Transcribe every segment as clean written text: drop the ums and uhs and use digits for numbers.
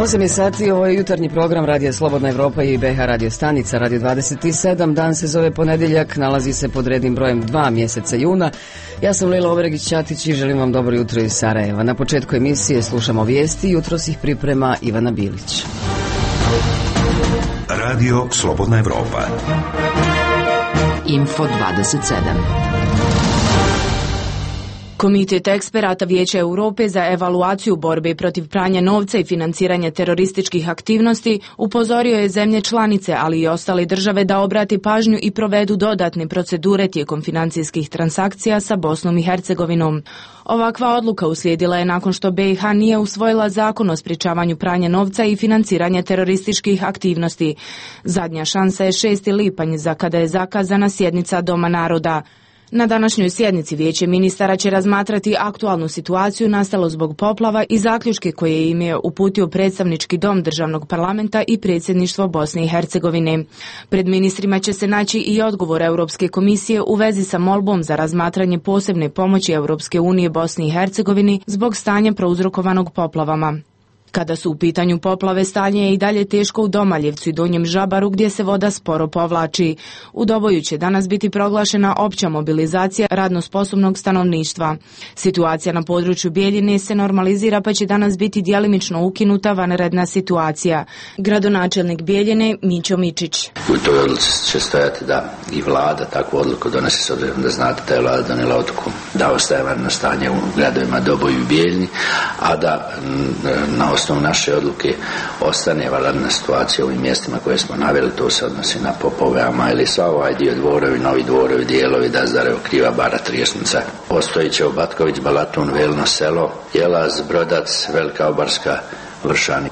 8 je sati, ovo je jutarnji program Radija Slobodna Evropa i BH radio stanica, Radio 27, dan se zove ponedjeljak, nalazi se pod rednim brojem 2 mjeseca juna. Ja sam Lila Ovregić-Ćatić i želim vam dobro jutro iz Sarajeva. Na početku emisije slušamo vijesti, jutros ih priprema Ivana Bilić. Radio Slobodna Evropa. Info 27. Komitet eksperata Vijeća Europe za evaluaciju borbe protiv pranja novca i financiranja terorističkih aktivnosti upozorio je zemlje članice, ali i ostale države da obrati pažnju i provedu dodatne procedure tijekom financijskih transakcija sa Bosnom i Hercegovinom. Ovakva odluka uslijedila je nakon što BiH nije usvojila zakon o sprječavanju pranja novca i financiranja terorističkih aktivnosti. Zadnja šansa je 6. lipanj za kada je zakazana sjednica Doma naroda. Na današnjoj sjednici Vijeće ministara će razmatrati aktualnu situaciju nastalu zbog poplava i zaključke koje im je uputio predstavnički dom državnog parlamenta i predsjedništvo Bosne i Hercegovine. Pred ministrima će se naći i odgovor Europske komisije u vezi sa molbom za razmatranje posebne pomoći Europske unije Bosni i Hercegovini zbog stanja prouzrokovanog poplavama. Kada su u pitanju poplave, stanje je i dalje teško u Domaljevcu i Donjem Žabaru gdje se voda sporo povlači. U Doboju će danas biti proglašena opća mobilizacija radno sposobnog stanovništva. Situacija na području Bijeljine se normalizira pa će danas biti djelimično ukinuta vanredna situacija. Gradonačelnik Bijeljine Mićo Mičić. U toj odluci će stojati da i vlada takvu odluku donosi, s obzirom da znate da je vlada donijela odluku da ostaje vanredno stanje u gradovima Doboju i Bijeljini, a da na osnovu naše odluke ostane vanredna situacija u ovim mjestima koje smo naveli. To se odnosi na Popove, Ama ili sva ovaj dio Dvorovi, Novi Dvorovi, Dijelovi, Dazdarevo, Kriva Bara, Trijesnica, Ostojićevo, Batković, Balatun, Velno selo, Jelaz, Brodac, Velika Obarska, Vršani.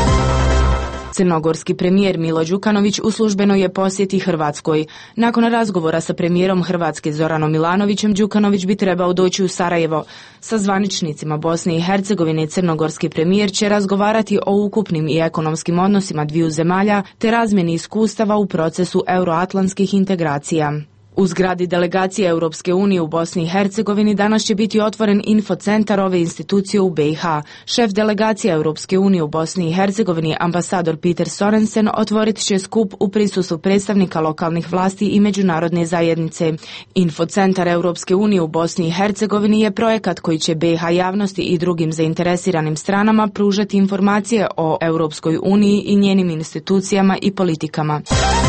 Crnogorski premijer Milo Đukanović u službenoj je posjeti Hrvatskoj. Nakon razgovora sa premijerom Hrvatske Zoranom Milanovićem, Đukanović bi trebao doći u Sarajevo. Sa zvaničnicima Bosne i Hercegovine crnogorski premijer će razgovarati o ukupnim i ekonomskim odnosima dviju zemalja te razmjeni iskustava u procesu euroatlantskih integracija. U zgradi delegacije Europske unije u Bosni i Hercegovini danas će biti otvoren infocentar ove institucije u BiH. Šef delegacije Europske unije u Bosni i Hercegovini, ambasador Peter Sorensen, otvorit će skup u prisustvu predstavnika lokalnih vlasti i međunarodne zajednice. Infocentar Europske unije u Bosni i Hercegovini je projekat koji će BiH javnosti i drugim zainteresiranim stranama pružati informacije o Europskoj uniji i njenim institucijama i politikama.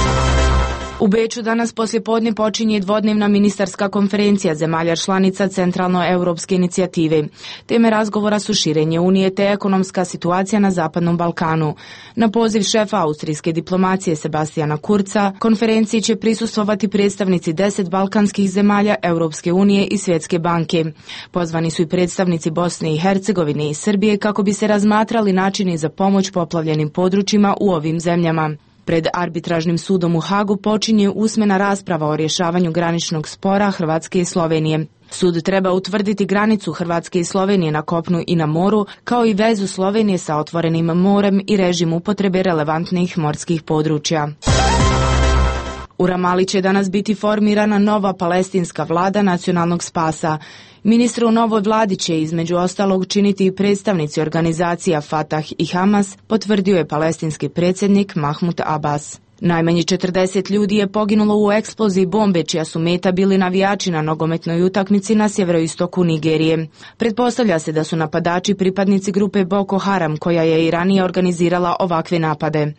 U Beču danas poslijepodne počinje dvodnevna ministarska konferencija zemalja članica Centralnoeuropske inicijative. Teme razgovora su širenje Unije te ekonomska situacija na Zapadnom Balkanu. Na poziv šefa austrijske diplomacije Sebastijana Kurza, konferenciji će prisustvovati predstavnici 10 balkanskih zemalja, Europske unije i Svjetske banke. Pozvani su i predstavnici Bosne i Hercegovine i Srbije kako bi se razmatrali načini za pomoć poplavljenim područjima u ovim zemljama. Pred arbitražnim sudom u Hagu počinje usmena rasprava o rješavanju graničnog spora Hrvatske i Slovenije. Sud treba utvrditi granicu Hrvatske i Slovenije na kopnu i na moru, kao i vezu Slovenije sa otvorenim morem i režim upotrebe relevantnih morskih područja. U Ramali će danas biti formirana nova palestinska vlada nacionalnog spasa. Ministre u novoj vladi će između ostalog činiti i predstavnici organizacija Fatah i Hamas, potvrdio je palestinski predsjednik Mahmud Abbas. Najmanje 40 ljudi je poginulo u eksploziji bombe čija su meta bili navijači na nogometnoj utakmici na sjeveroistoku Nigerije. Pretpostavlja se da su napadači pripadnici grupe Boko Haram koja je i ranije organizirala ovakve napade.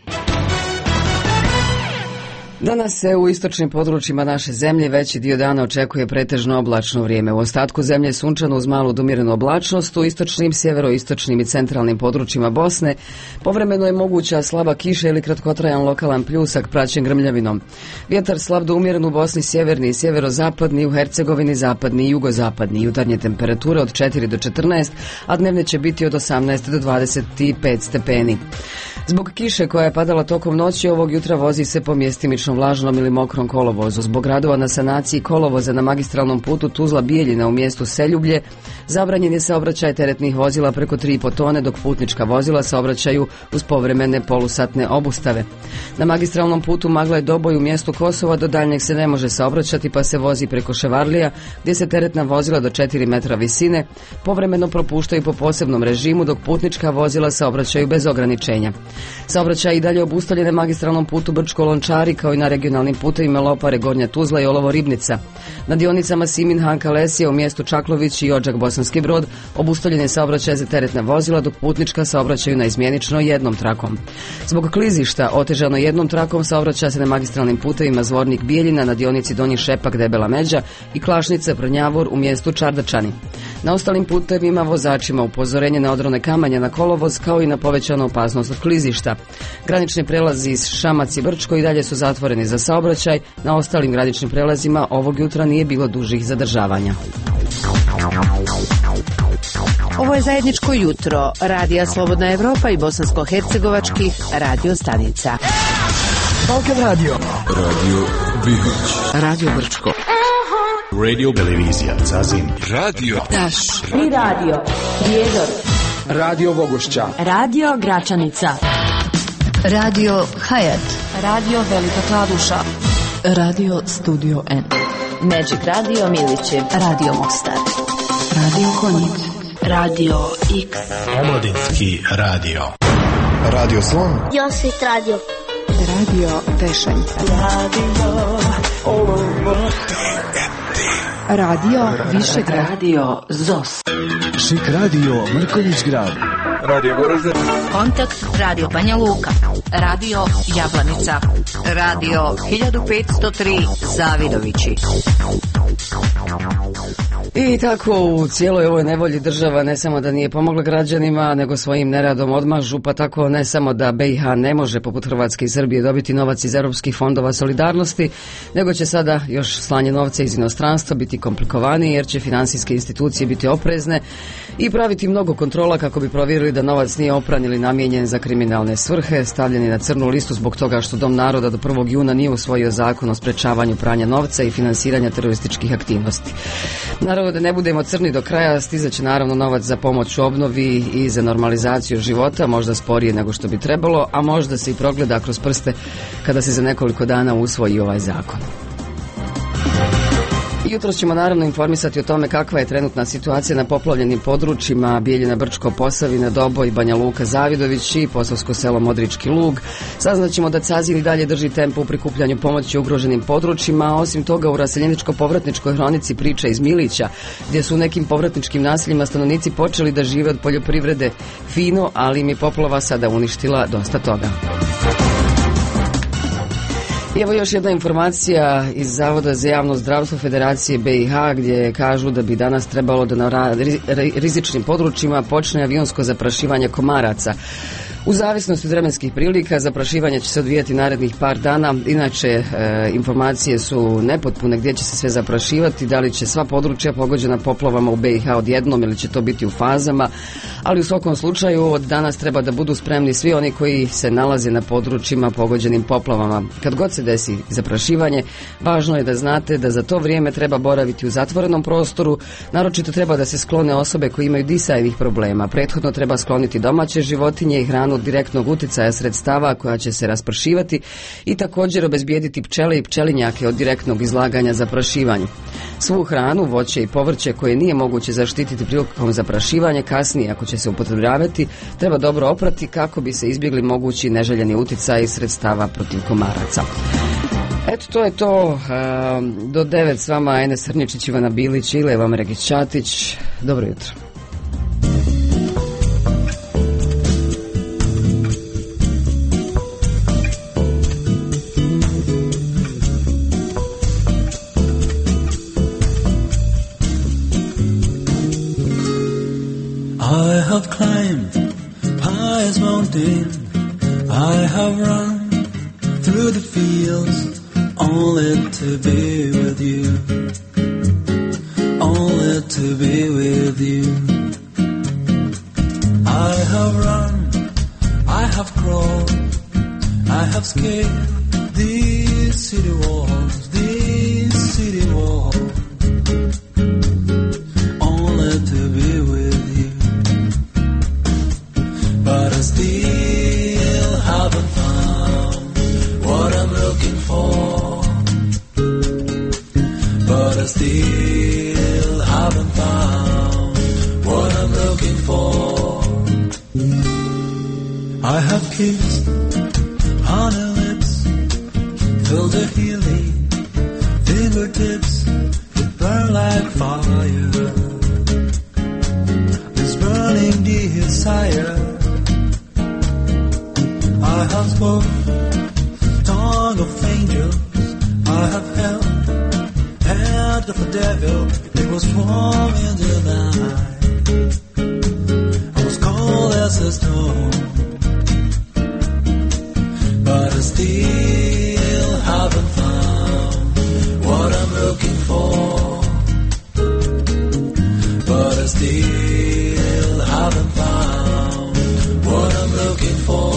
Danas se u istočnim područjima naše zemlje veći dio dana očekuje pretežno oblačno vrijeme. U ostatku zemlje sunčano uz malu do umjerenu oblačnost, u istočnim, sjeveroistočnim i centralnim područjima Bosne povremeno je moguća slaba kiša ili kratkotrajan lokalan pljusak praćen grmljavinom. Vjetar slab do umjeren u Bosni sjeverni i sjeverozapadni, u Hercegovini zapadni i jugozapadni. Jutarnje temperature od 4 do 14, a dnevne će biti od 18 do 25 stepeni. Zbog kiše koja je padala tokom noći, ovog jutra vozi se po mjestimično vlažnom ili mokrom kolovozu. Zbog radova na sanaciji kolovoza na magistralnom putu Tuzla-Bijeljina u mjestu Seljublje zabranjen je saobraćaj teretnih vozila preko 3,5 tone, dok putnička vozila saobraćaju uz povremene polusatne obustave. Na magistralnom putu Maglaj Doboj u mjestu Kosova do daljnjeg se ne može saobraćati, pa se vozi preko Ševarlija, gdje se teretna vozila do 4 metra visine povremeno propuštaju po posebnom režimu, dok putnička vozila saobraćaju bez ograničenja. Saobraćaj i dalje obustavljen na magistralnom putu Brčko-Lončari, kao i na regionalnim putevima Lopare, Gornja Tuzla i Olovo-Ribnica. Na dionicama Simin-Hanka-Lesija u mjestu Čaklović i Odžak-Bosanski Brod obustavljen je saobraćaj za teretna vozila, dok putnička saobraćaju naizmjenično jednom trakom. Zbog klizišta otežano jednom trakom saobraća se na magistralnim putevima Zvornik-Bijeljina na dionici Donji Šepak-Debela Međa i Klašnica-Prnjavor u mjestu Čardačani. Na ostalim putevima vozačima upozorenje na odrone kamanja na kolovoz, kao i na povećanu opasnost od klizišta. Granični prelazi iz Šamac i Brčko i dalje su zatvoreni za saobraćaj. Na ostalim graničnim prelazima ovog jutra nije bilo dužih zadržavanja. Ovo je zajedničko jutro Radija Slobodna Evropa i bosansko-hercegovačkih radio stanica. Balkan Radio, Radio Bihać, Radio Brčko, Radio Televizija Zazin, Radio Taš, Tri radio, Prijedor, Radio Vogošća, Radio Gračanica, Radio Hayat, Radio Velika Kladuša, Radio Studio N, Magic Radio Milićev, Radio Mostar, Radio Konjic, Radio X, Omladinski radio, Radio Slon, Josvit Radio, Radio Tešanjca, Radio Višegrad, Radio ZOS, Šik Radio Mrkonjić Grad, Radio Goražde, Kontakt Radio Banja Luka, Radio Jablanica, Radio 1503 Zavidovići. I tako u cijeloj ovoj nevolji država ne samo da nije pomogla građanima, nego svojim neradom odmažu, pa tako ne samo da BiH ne može poput Hrvatske i Srbije dobiti novac iz europskih fondova solidarnosti, nego će sada još slanje novca iz inostranstva biti komplikovanije, jer će financijske institucije biti oprezne i praviti mnogo kontrola kako bi provjerili da novac nije opran ili namijenjen za kriminalne svrhe, stavljeni na crnu listu zbog toga što Dom naroda do 1. juna nije usvojio zakon o sprečavanju pranja novca i finansiranja terorističkih aktivnosti. Naravno da ne budemo crni do kraja, stizaće naravno novac za pomoć u obnovi i za normalizaciju života, možda sporije nego što bi trebalo, a možda se i progleda kroz prste kada se za nekoliko dana usvoji ovaj zakon. Jutro ćemo naravno informisati o tome kakva je trenutna situacija na poplavljenim područjima Bijeljina, Brčko, Posavina, Doboj, Banja Luka, Zavidović i Posavsko selo Modrički Lug. Saznaćemo da Cazin i dalje drži tempo u prikupljanju pomoći ugroženim područjima, a osim toga u raseljeničko-povratničkoj hronici priča iz Milića, gdje su u nekim povratničkim naseljima stanovnici počeli da žive od poljoprivrede fino, ali im je poplava sada uništila dosta toga. I evo još jedna informacija iz Zavoda za javno zdravstvo Federacije BiH, gdje kažu da bi danas trebalo da na rizičnim područjima počne avionsko zaprašivanje komaraca. U zavisnosti od vremenskih prilika zaprašivanje će se odvijati narednih par dana. Inače, informacije su nepotpune gdje će se sve zaprašivati, da li će sva područja pogođena poplavama u BiH odjednom ili će to biti u fazama, ali u svakom slučaju od danas treba da budu spremni svi oni koji se nalaze na područjima pogođenim poplavama. Kad god se desi zaprašivanje, važno je da znate da za to vrijeme treba boraviti u zatvorenom prostoru, naročito treba da se sklone osobe koje imaju disajnih problema. Prethodno treba skloniti domaće životinje i hranu od direktnog uticaja sredstava koja će se raspršivati i također obezbijediti pčele i pčelinjake od direktnog izlaganja zaprašivanju. Svu hranu, voće i povrće koje nije moguće zaštititi prilikom zaprašivanja, kasnije ako će se upotrebljavati, treba dobro oprati kako bi se izbjegli mogući neželjeni uticaji sredstava protiv komaraca. Eto, to je to. Do 9 s vama Enes Srnjičić, Ivana Bilić i Leva Mregić Ćatić. Dobro jutro. I have climbed highest mountain, I have run through the fields, only to be with you, only to be with you. I have run, I have crawled, I have scaled these city walls, only to be with you. But I still haven't found what I'm looking for. But I still haven't found what I'm looking for. I have kissed honey lips, filled the healing fingertips that burn like fire. This burning desire, I have spoken tongue of angels. I have held hand of the devil. It was warm in the night. I was cold as a stone. But I still haven't found what I'm looking for. But I still haven't found what I'm looking for.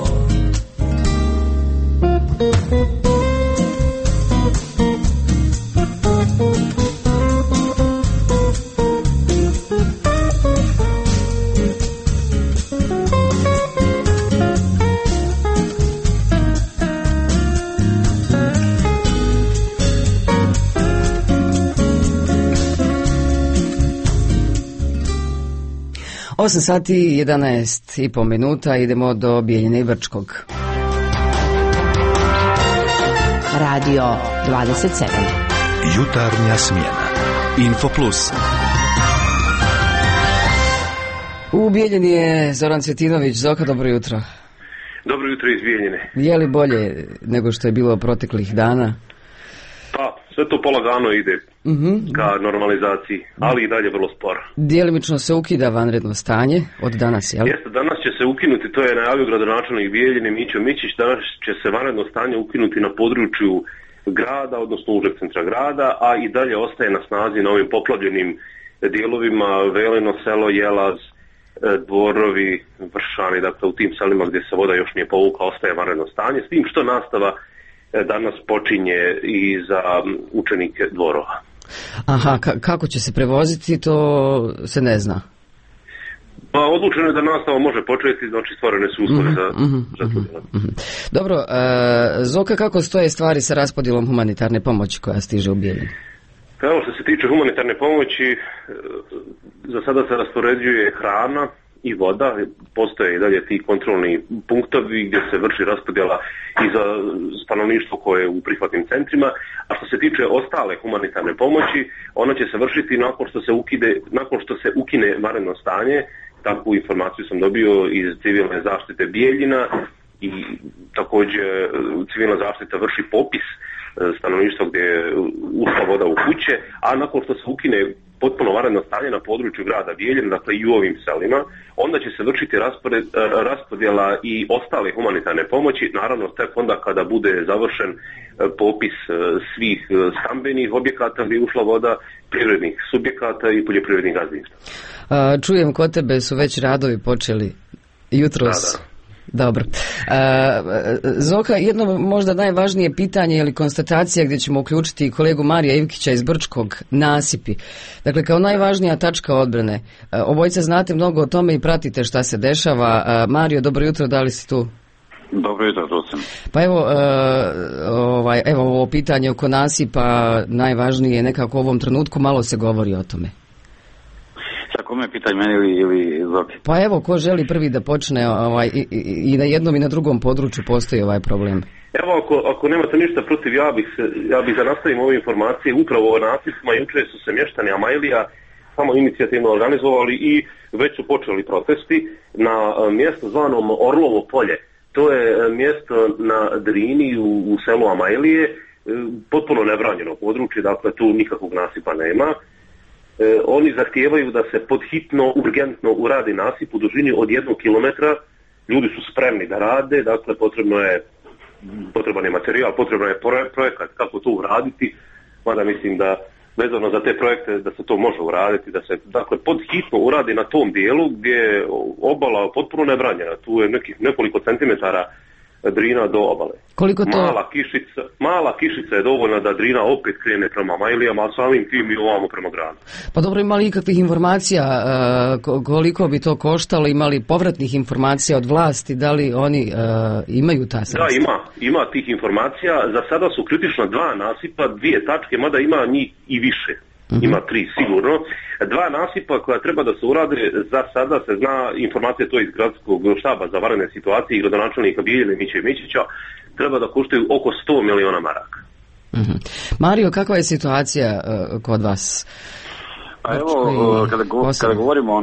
Osam sati i 11,5 minuta, idemo do Bijeljine i Brčkog. Radio 27. Jutarnja smjena. Info Plus. U Bijeljini je Zoran Cvjetinović. Zoka, dobro jutro. Dobro jutro iz Bijeljine. Je li bolje nego što je bilo proteklih dana? Pa, sve to polagano ide ka normalizaciji, ali i dalje vrlo sporo. Djelimično se ukida vanredno stanje od danas, jel? Jeste, danas će se ukinuti, to je najavio gradonačelnik Bijeljine Mićo Mićić, danas će se vanredno stanje ukinuti na području grada, odnosno užeg centra grada, a i dalje ostaje na snazi na ovim poplavljenim dijelovima Velino selo, Jelaz, Dvorovi, Vršani, dakle u tim selima gdje se voda još nije povukla ostaje vanredno stanje, s tim što nastava danas počinje i za učenike Dvorova. Aha, kako će se prevoziti, to se ne zna. Pa odlučeno je da nastava može početi, znači stvorene su uslove za Dobro, Zoka, kako stoje stvari sa raspodjelom humanitarne pomoći koja stiže u Bijeljinu? Evo što se tiče humanitarne pomoći, za sada se raspoređuje hrana i voda, postoje i dalje ti kontrolni punktovi gdje se vrši raspodjela i za stanovništvo koje je u prihvatnim centrima, a što se tiče ostale humanitarne pomoći, ona će se vršiti nakon što se ukine vanredno stanje. Takvu informaciju sam dobio iz civilne zaštite Bijeljina i također civilna zaštita vrši popis stanovništva gdje je ušla voda u kuće, a nakon što se ukine potpuno vanredno stanje na području grada Bijeljina, dakle i u ovim selima, onda će se vršiti raspodjela i ostale humanitarne pomoći, naravno tek onda kada bude završen popis svih stambenih objekata gdje je ušla voda, privrednih subjekata i poljoprivrednih gazdinstva. Čujem, kod tebe su već radovi počeli jutros. Da. Dobro. Zoka, jedno možda najvažnije pitanje ili konstatacija gdje ćemo uključiti kolegu Marija Ivkića iz Brčkog, nasipi. Dakle, kao najvažnija tačka odbrane. Obojica znate mnogo o tome i pratite šta se dešava. Mario, dobro jutro, da li si tu? Dobro jutro, tu sam. Pa evo ovo pitanje oko nasipa, najvažnije nekako u ovom trenutku, malo se govori o tome. Kome pitanje, meni ili Zoki? Pa evo, ko želi prvi da počne, i na jednom i na drugom području postoji ovaj problem. Evo, ako nemate ništa protiv, ja bih da nastavim ove informacije. Upravo o nasipima juče su se mještani Amajlija samo inicijativno organizovali i već su počeli protesti na mjesto zvanom Orlovo polje. To je mjesto na Drini u selu Amajlije, potpuno nebranjeno područje, dakle tu nikakvog nasipa nema. Oni zahtijevaju da se podhitno, urgentno uradi nasip u dužini od 1 kilometra. Ljudi su spremni da rade, dakle potreban je materijal, potreban je projekat kako to uraditi, mada mislim da vezano za te projekte da se to može uraditi, da se dakle pod hitno uradi na tom dijelu gdje je obala potpuno nebranjena. Tu je nekoliko centimetara Drina do obale. Koliko to... Mala kišica je dovoljna da Drina opet krene prema Majlijama, a samim tim i ovamo prema gradu. Pa dobro, ima li ikakvih informacija koliko bi to koštalo, imali povratnih informacija od vlasti, da li oni imaju ta sredstva? Da, ima tih informacija. Za sada su kritična 2 nasipa, 2 tačke, mada ima njih i više. Ima 3 sigurno. 2 nasipa koja treba da se urade, za sada se zna, informacija to iz gradskog štaba za vanredne situacije i gradonačelnika Bijeljine Mićića, treba da koštaju oko 100 miliona maraka. Mario, kakva je situacija kod vas? Pa evo, kada govorimo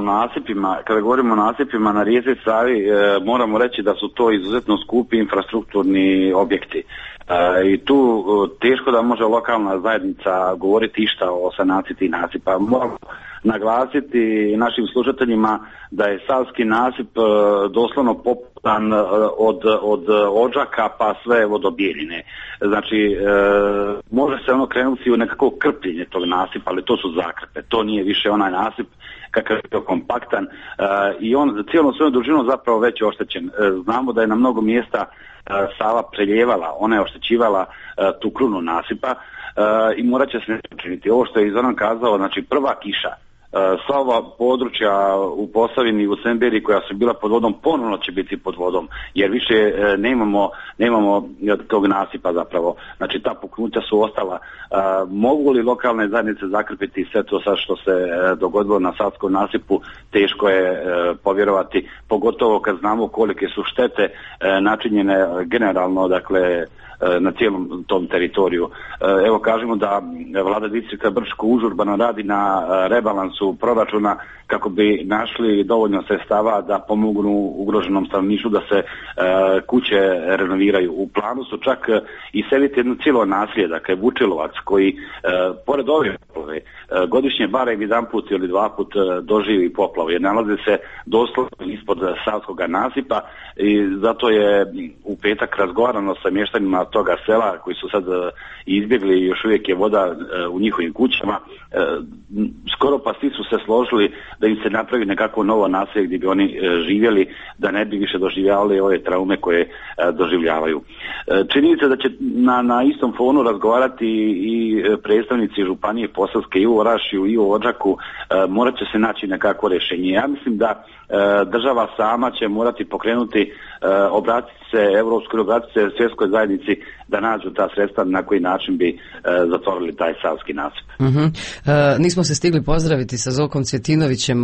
o nasipima na rijeci Savi, moramo reći da su to izuzetno skupi infrastrukturni objekti. I tu teško da može lokalna zajednica govoriti išta o sanaciji tih nasipa. Moramo naglasiti našim slušateljima da je Savski nasip doslovno poputan od Odžaka pa sve do Bijeljine. Znači, može se ono krenuti u nekako krpljenje tog nasipa, ali to su zakrpe. To nije više onaj nasip kakav je bio kompaktan i on cijelom svojom dužinom zapravo već je oštećen. Znamo da je na mnogo mjesta Sava preljevala, ona je oštećivala tu krunu nasipa i morat će se nešto učiniti. Ovo što je Zoran kazao, znači prva kiša, sva ova područja u Posavini i u Semberiji koja su bila pod vodom ponovno će biti pod vodom, jer više nemamo tog nasipa zapravo. Znači ta puknuća su ostala. Mogu li lokalne zajednice zakrpiti sve to sad što se dogodilo na Savskom nasipu, teško je povjerovati, pogotovo kad znamo kolike su štete načinjene generalno, dakle na cijelom tom teritoriju. Evo kažemo da vlada distrikta Brčko užurbano radi na rebalansu proračuna kako bi našli dovoljno sredstava da pomognu ugroženom stanovništvu da se kuće renoviraju. U planu su čak iseliti jedno cijelo naselje, dakle Vučilovac, koji pored ove poplave godišnje barem jedan put ili 2 put doživi poplavu, jer nalaze se doslovno ispod Savskog nasipa i zato je u petak razgovarano sa mještanima toga sela koji su sad izbjegli i još uvijek je voda u njihovim kućama. Skoro pa svi su se složili da im se napravi nekako novo naselje gdje bi oni živjeli, da ne bi više doživljavali ove traume koje doživljavaju. Čini se da će na istom fonu razgovarati i predstavnici županije Posavske i u Orašju i u Odžaku. Morat će se naći nekako rješenje. Ja mislim da država sama će morati pokrenuti, obratiti se Europskoj, obratiti se svjetskoj zajednici da nađu ta sredstva na koji način bi zatvorili taj Savski nasip. Nismo se stigli pozdraviti sa Zokom Cvjetinovićem.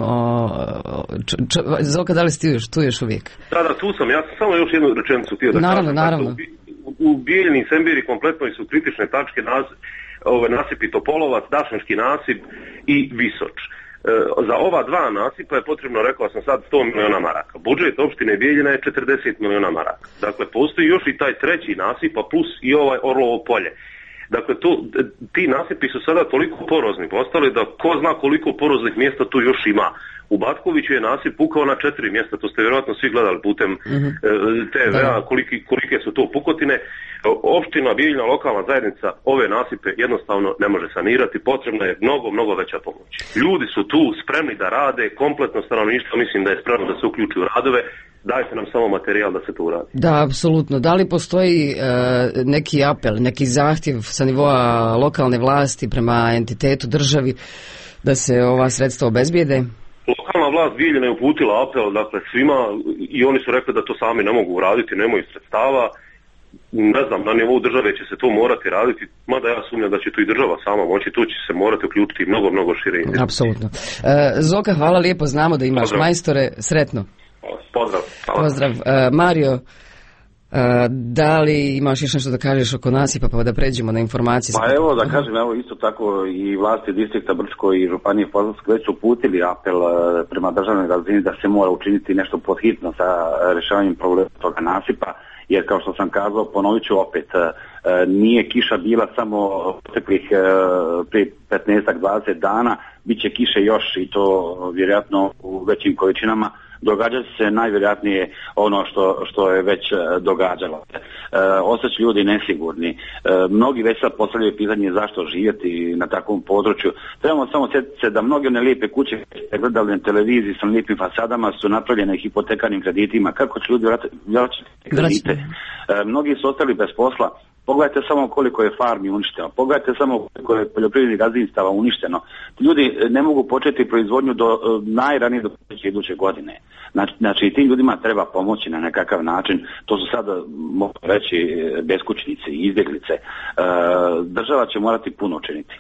Zoka, da li si tu još uvijek? Da, tu sam. Ja sam samo još jednu rečenicu htio da kažem. Naravno. U Bijeljini i Sembiri kompletno su kritične tačke nasipi Topolovac, Dašnički nasip i Visoč. Za ova 2 nasipa je potrebno, rekao sam sad, 100 miliona maraka. Budžet opštine Bijeljina je 40 miliona maraka. Dakle, postoji još i taj 3. nasip, a plus i ovaj Orlovo polje. Dakle, ti nasipi su sada toliko porozni postali da ko zna koliko poroznih mjesta tu još ima. U Batkoviću je nasip pukao na 4 mjesta, to ste vjerojatno svi gledali putem TV-a, kolike su to pukotine. Opština Bijeljina, lokalna zajednica, ove nasipe jednostavno ne može sanirati, potrebna je mnogo veća pomoć. Ljudi su tu spremni da rade, kompletno stanovništvo mislim da je spremno da se uključi u radove, dajte nam samo materijal da se to uradi. Da, apsolutno. Da li postoji neki apel, neki zahtjev sa nivoa lokalne vlasti prema entitetu državi da se ova sredstva obezbijede? Lokalna vlast Bijeljina je uputila apel, dakle svima, i oni su rekli da to sami ne mogu uraditi, nemaju sredstava. Ne znam, na nivou države će se to morati raditi, mada ja sumnjam da će to i država sama moći, tu će se morati uključiti mnogo šire. Apsolutno. Zoka, hvala lijepo, znamo da imaš majstore, sretno. Pozdrav. Hvala. Pozdrav. Mario, da li imaš još nešto da kažeš oko nasipa pa da pređemo na informacije? Pa evo da kažem, evo isto tako i vlasti distrikta Brčko i županije Posavske već su uputili apel prema državnoj razini da se mora učiniti nešto podhitno sa rješavanjem problema toga nasipa, jer kao što sam kazao, ponovit ću opet, nije kiša bila samo proteklih prije 15-20 dana, bit će kiše još i to vjerojatno u većim količinama. događat se najvjerojatnije ono što je već događalo. Ostaće ljudi nesigurni. Mnogi već sad postavljaju pitanje zašto živjeti na takvom području. Trebamo samo sjetiti se da mnoge one lijepe kuće ste gledali na televiziji sa lijepim fasadama su napravljene hipotekarnim kreditima. Kako će ljudi vraćati kredite? Mnogi su ostali bez posla. Pogledajte samo koliko je farmi uništeno, pogledajte samo koliko je poljoprivrednih gazdinstava uništeno. Ljudi ne mogu početi proizvodnju do najranije do iduće godine. Znači tim ljudima treba pomoći na nekakav način. To su sada, mogu reći, beskućnici, izbjeglice. Država će morati puno činiti.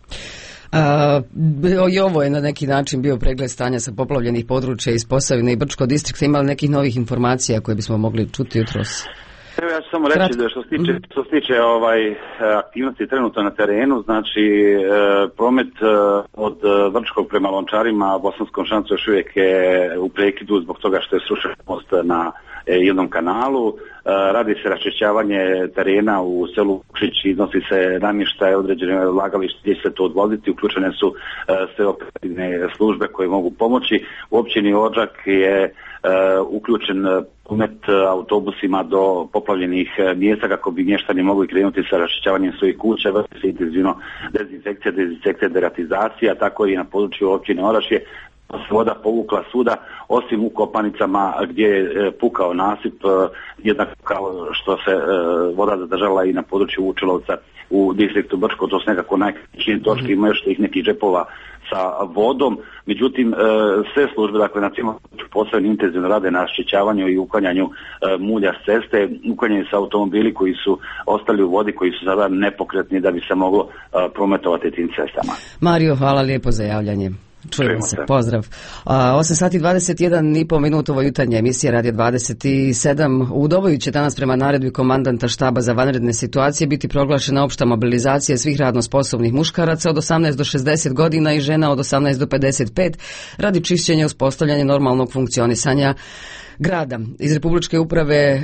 I ovo je na neki način bio pregled stanja sa poplavljenih područja iz Posavine i Brčkog distrikta. Ima li nekih novih informacija koje bismo mogli čuti jutros? Evo ja ću samo reći da što se tiče aktivnosti trenutno na terenu, znači promet od Vrčkog prema Lončarima, Bosanskom Šancu još uvijek je u prekidu zbog toga što je srušen most na jednom kanalu. Radi se raščišćavanje terena u selu Vukšić, iznosi se namještaj, određene odlagalište gdje će se to odvoziti, uključene su sve operativne službe koje mogu pomoći. U općini Odžak je uključen promet autobusima do poplavljenih mjesta kako bi mještani mogli krenuti sa raščišćavanjem svojih kuća, vrši se intenzivno dezinfekcija, deratizacija, tako i na području općine Orašje. Se voda povukla svuda, osim u Kopanicama gdje je pukao nasip, jednako kao što se voda zadržala i na području Vučelovca u distriktu Brčko. To su nekako najkritičnije točke, ima još tih nekih džepova sa vodom. Međutim, sve službe, dakle, na cijelom Posavini intenzivno rade na raščišćavanju i uklanjanju mulja s ceste, uklanjanju sa automobili koji su ostali u vodi, koji su sada nepokretni da bi se moglo prometovati tim cestama. Mario, hvala lijepo za javljanje. Čujemo se, pozdrav. 8 sati 21,5 minuta, ovo jutarnja emisija Radio 27. U Doboju će danas prema naredbi komandanta štaba za vanredne situacije biti proglašena opšta mobilizacija svih radno sposobnih muškaraca od 18 do 60 godina i žena od 18 do 55 radi čišćenja i uspostavljanja normalnog funkcionisanja grada. Iz Republičke uprave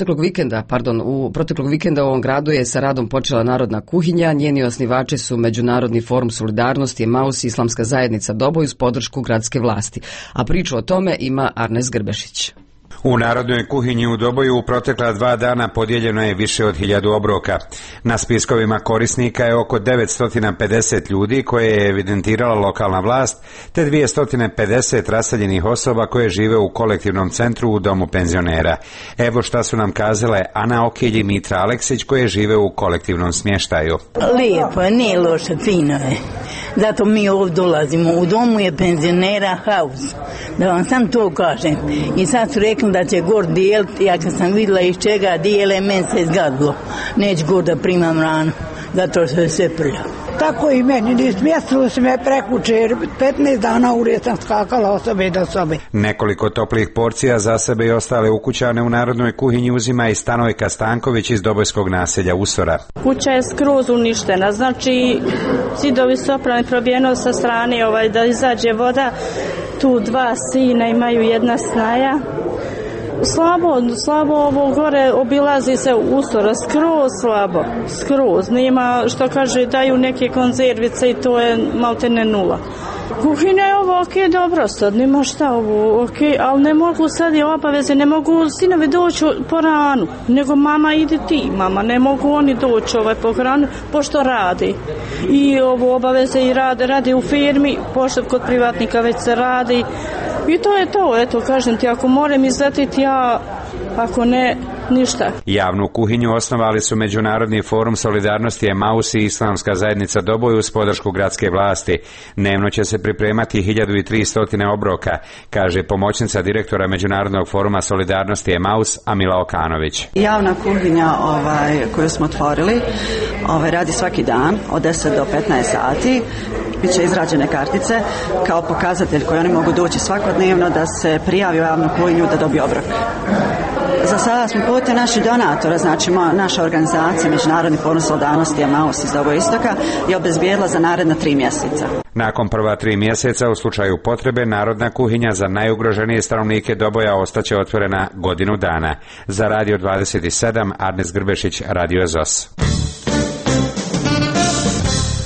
proteklog vikenda u ovom gradu je sa radom počela Narodna kuhinja. Njeni osnivači su Međunarodni forum solidarnosti, Emaus i Islamska zajednica Doboj uz podršku gradske vlasti. A priču o tome ima Arnes Grbešić. U Narodnoj kuhinji u Doboju u protekla 2 dana podijeljeno je više od 1000 obroka. Na spiskovima korisnika je oko 950 ljudi koje je evidentirala lokalna vlast, te 250 raseljenih osoba koje žive u kolektivnom centru u domu penzionera. Evo šta su nam kazale Ana Okilj i Mitra Aleksić koje žive u kolektivnom smještaju. Lijepo je, nije loše, fino je. Zato mi ovdje dolazimo. U domu je penzionera haus. Da vam sam to kažem. I sad su rekli da će gor dijeliti. Ja kad sam vidjela iz čega dijele, meni se izgadilo. Neću gor da primam ranu. Zato što je sve prljavo. Tako i meni, smjestilo se me prekuće, 15 dana ured sam skakala osobe do sobe. Nekoliko toplih porcija za sebe i ostale ukućane u Narodnoj kuhinji uzima i Stanojka Stanković iz Dobojskog naselja Usora. Kuća je skroz uništena, znači zidovi su opravljeni, probijeno sa strane da izađe voda, tu 2 sina imaju, 1 snaja. Slabo ovo gore obilazi se Usora, skroz, nema, što kaže, daju neke konzervice i to je maltene 0. Kuhinja je ovo dobro sad, nema šta ovo, ali ne mogu sad i obaveze, ne mogu sinovi doći po ranu, nego mama ide ti, mama, ne mogu oni doći po hranu, pošto radi. I ovo obaveze i radi u firmi, pošto kod privatnika već se radi. I to je to, eto, kažem ti, ako moram izletiti ja, ako ne, ništa. Javnu kuhinju osnovali su Međunarodni forum solidarnosti Emaus i Islamska zajednica Doboj uz podršku gradske vlasti. Dnevno će se pripremati 1300 obroka, kaže pomoćnica direktora Međunarodnog foruma solidarnosti Emaus Amila Okanović. Javna kuhinja koju smo otvorili radi svaki dan od 10 do 15 sati. Biće izrađene kartice kao pokazatelj koji oni mogu doći svakodnevno da se prijavi u javnu kuhinju da dobije obrok. Za sada smo putem naših donatora, znači naša organizacija Međunarodni forum solidarnosti Emaus iz Dobojistoka je obezbijedila za naredna 3 mjeseca. Nakon prva 3 mjeseca u slučaju potrebe Narodna kuhinja za najugroženije stanovnike Doboja ostaće otvorena godinu dana. Za Radio 27 Arnes Grbešić, Radio ZOS.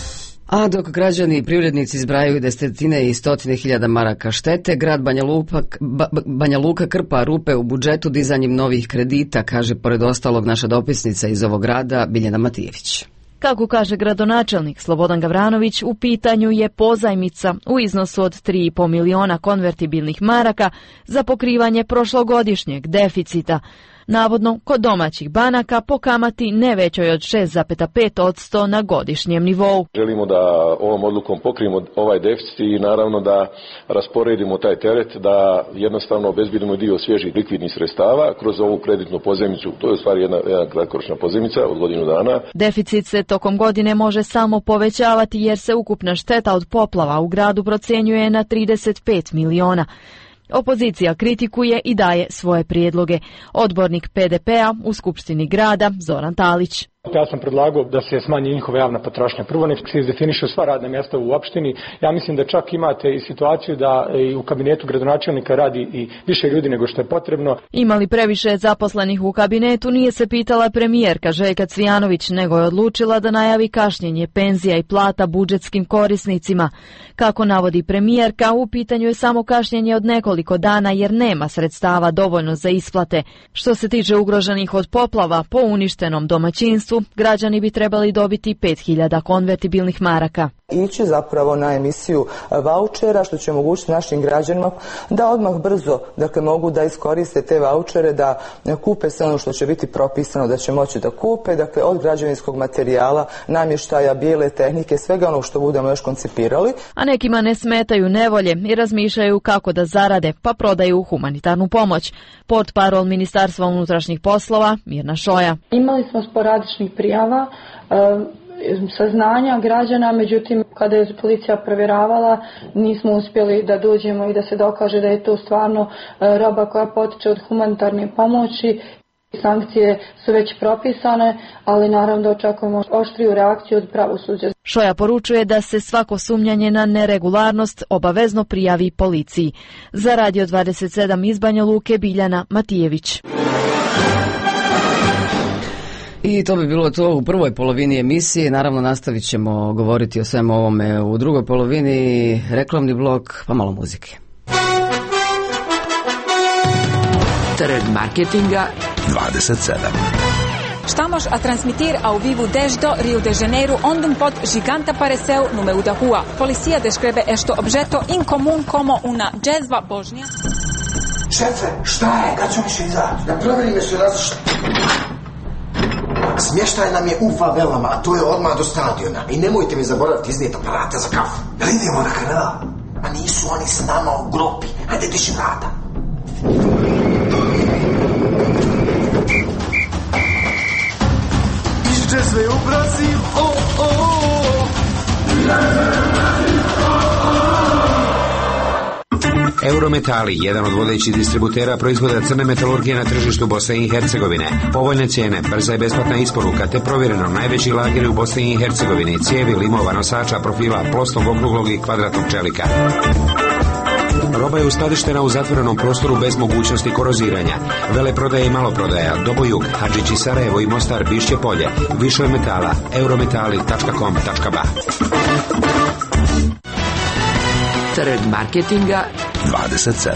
A dok građani i privrednici zbrajaju desetine i stotine hiljada maraka štete, grad Banja Luka krpa rupe u budžetu dizanjem novih kredita, kaže pored ostalog naša dopisnica iz ovog grada Biljana Matijević. Kako kaže gradonačelnik Slobodan Gavranović, u pitanju je pozajmica u iznosu od 3,5 miliona konvertibilnih maraka za pokrivanje prošlogodišnjeg deficita. Navodno, kod domaćih banaka po kamati ne većoj od 6,5% na godišnjem nivou. Želimo da ovom odlukom pokrijemo ovaj deficit i naravno da rasporedimo taj teret, da jednostavno obezbedimo dio svježih likvidnih sredstava kroz ovu kreditnu pozajmicu. To je u stvari jedna kratkoročna pozajmica od godinu dana. Deficit se tokom godine može samo povećavati jer se ukupna šteta od poplava u gradu procjenjuje na 35 miliona. Opozicija kritikuje i daje svoje prijedloge. Odbornik PDP-a u Skupštini grada Zoran Talić. Ja sam predlagao da se smanji njihova javna potrošnja. Prvo nek se izdefinišu sva radna mjesta u opštini. Ja mislim da čak imate i situaciju da i u kabinetu gradonačelnika radi i više ljudi nego što je potrebno. Ima li previše zaposlenih u kabinetu nije se pitala premijerka Željka Cvijanović, nego je odlučila da najavi kašnjenje penzija i plata budžetskim korisnicima. Kako navodi premijerka, u pitanju je samo kašnjenje od nekoliko dana jer nema sredstava dovoljno za isplate. Što se tiče ugroženih od poplava, po uništenom domaćinstvu, građani bi trebali dobiti 5.000 konvertibilnih maraka. Ići zapravo na emisiju vaučera, što će omogućiti našim građanima da odmah brzo mogu da iskoriste te vaučere, da kupe sve ono što će biti propisano da će moći da kupe, od građevinskog materijala, namještaja, bijele tehnike, svega onog što budemo još koncipirali. A nekima ne smetaju nevolje i razmišljaju kako da zarade, pa prodaju humanitarnu pomoć. Portparol Ministarstva unutrašnjih poslova Mirna Šoja. Imali smo sporadičnih prijava, saznanja građana, međutim kada je policija provjeravala nismo uspjeli da dođemo i da se dokaže da je to stvarno roba koja potiče od humanitarne pomoći. Sankcije su već propisane, ali naravno da očekujemo oštriju reakciju od pravosuđa. Šoja poručuje da se svako sumnjanje na neregularnost obavezno prijavi policiji. Za Radio 27 iz Banja Luke Biljana Matijević. I to bi bilo to u prvoj polovini emisije. Naravno nastavit ćemo govoriti o svemu ovome u drugoj polovini. Reklamni blok, pa malo muzike. Trg marketinga 27. Estamos a transmitir ao vivo desde Rio de Janeiro, onde pode gigante apareceu no meio da rua. Policia descreve este objeto incomum como una jezva božnja. Šefe, šta je? Kad ću više izaći? Da provjerime su različite. Smještaj nam je u favelama, a to je odmah do stadiona. I nemojte mi zaboraviti iznijeti aparate za kafu. Da idemo na kanal. A nisu oni s nama u grupi. Hajde diši vrata. Išće sve u Brazil, Eurometali, jedan od vodećih distributera proizvoda crne metalurgije na tržištu Bosne i Hercegovine. Povoljne cijene, brza i besplatna isporuka te provjereno najveći lageri u Bosni i Hercegovini, cijevi, limova, nosača, profila, plosnog, okruglog i kvadratnog čelika. Roba je uskladištena u zatvorenom prostoru bez mogućnosti koroziranja. Veleprodaja i maloprodaja, Dobojug, Hadžići Sarajevo i Mostar, Bišće Polje. Više od metala, eurometali.com.ba. Trg marketinga 27.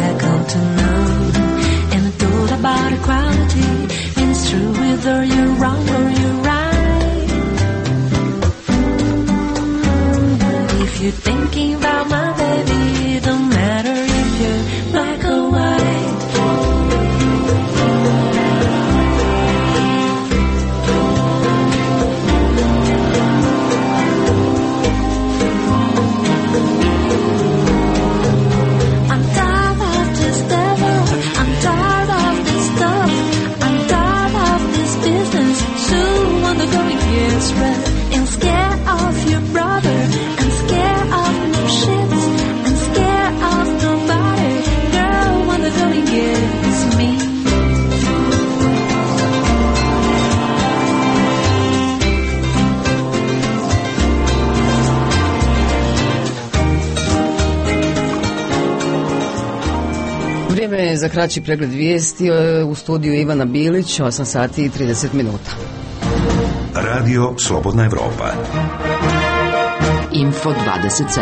Whether you're wrong Vrijeme je za kraći pregled vijesti u studiju Ivana Bilić, 8 sati i 30 minuta. Radio Slobodna Evropa. Info 27.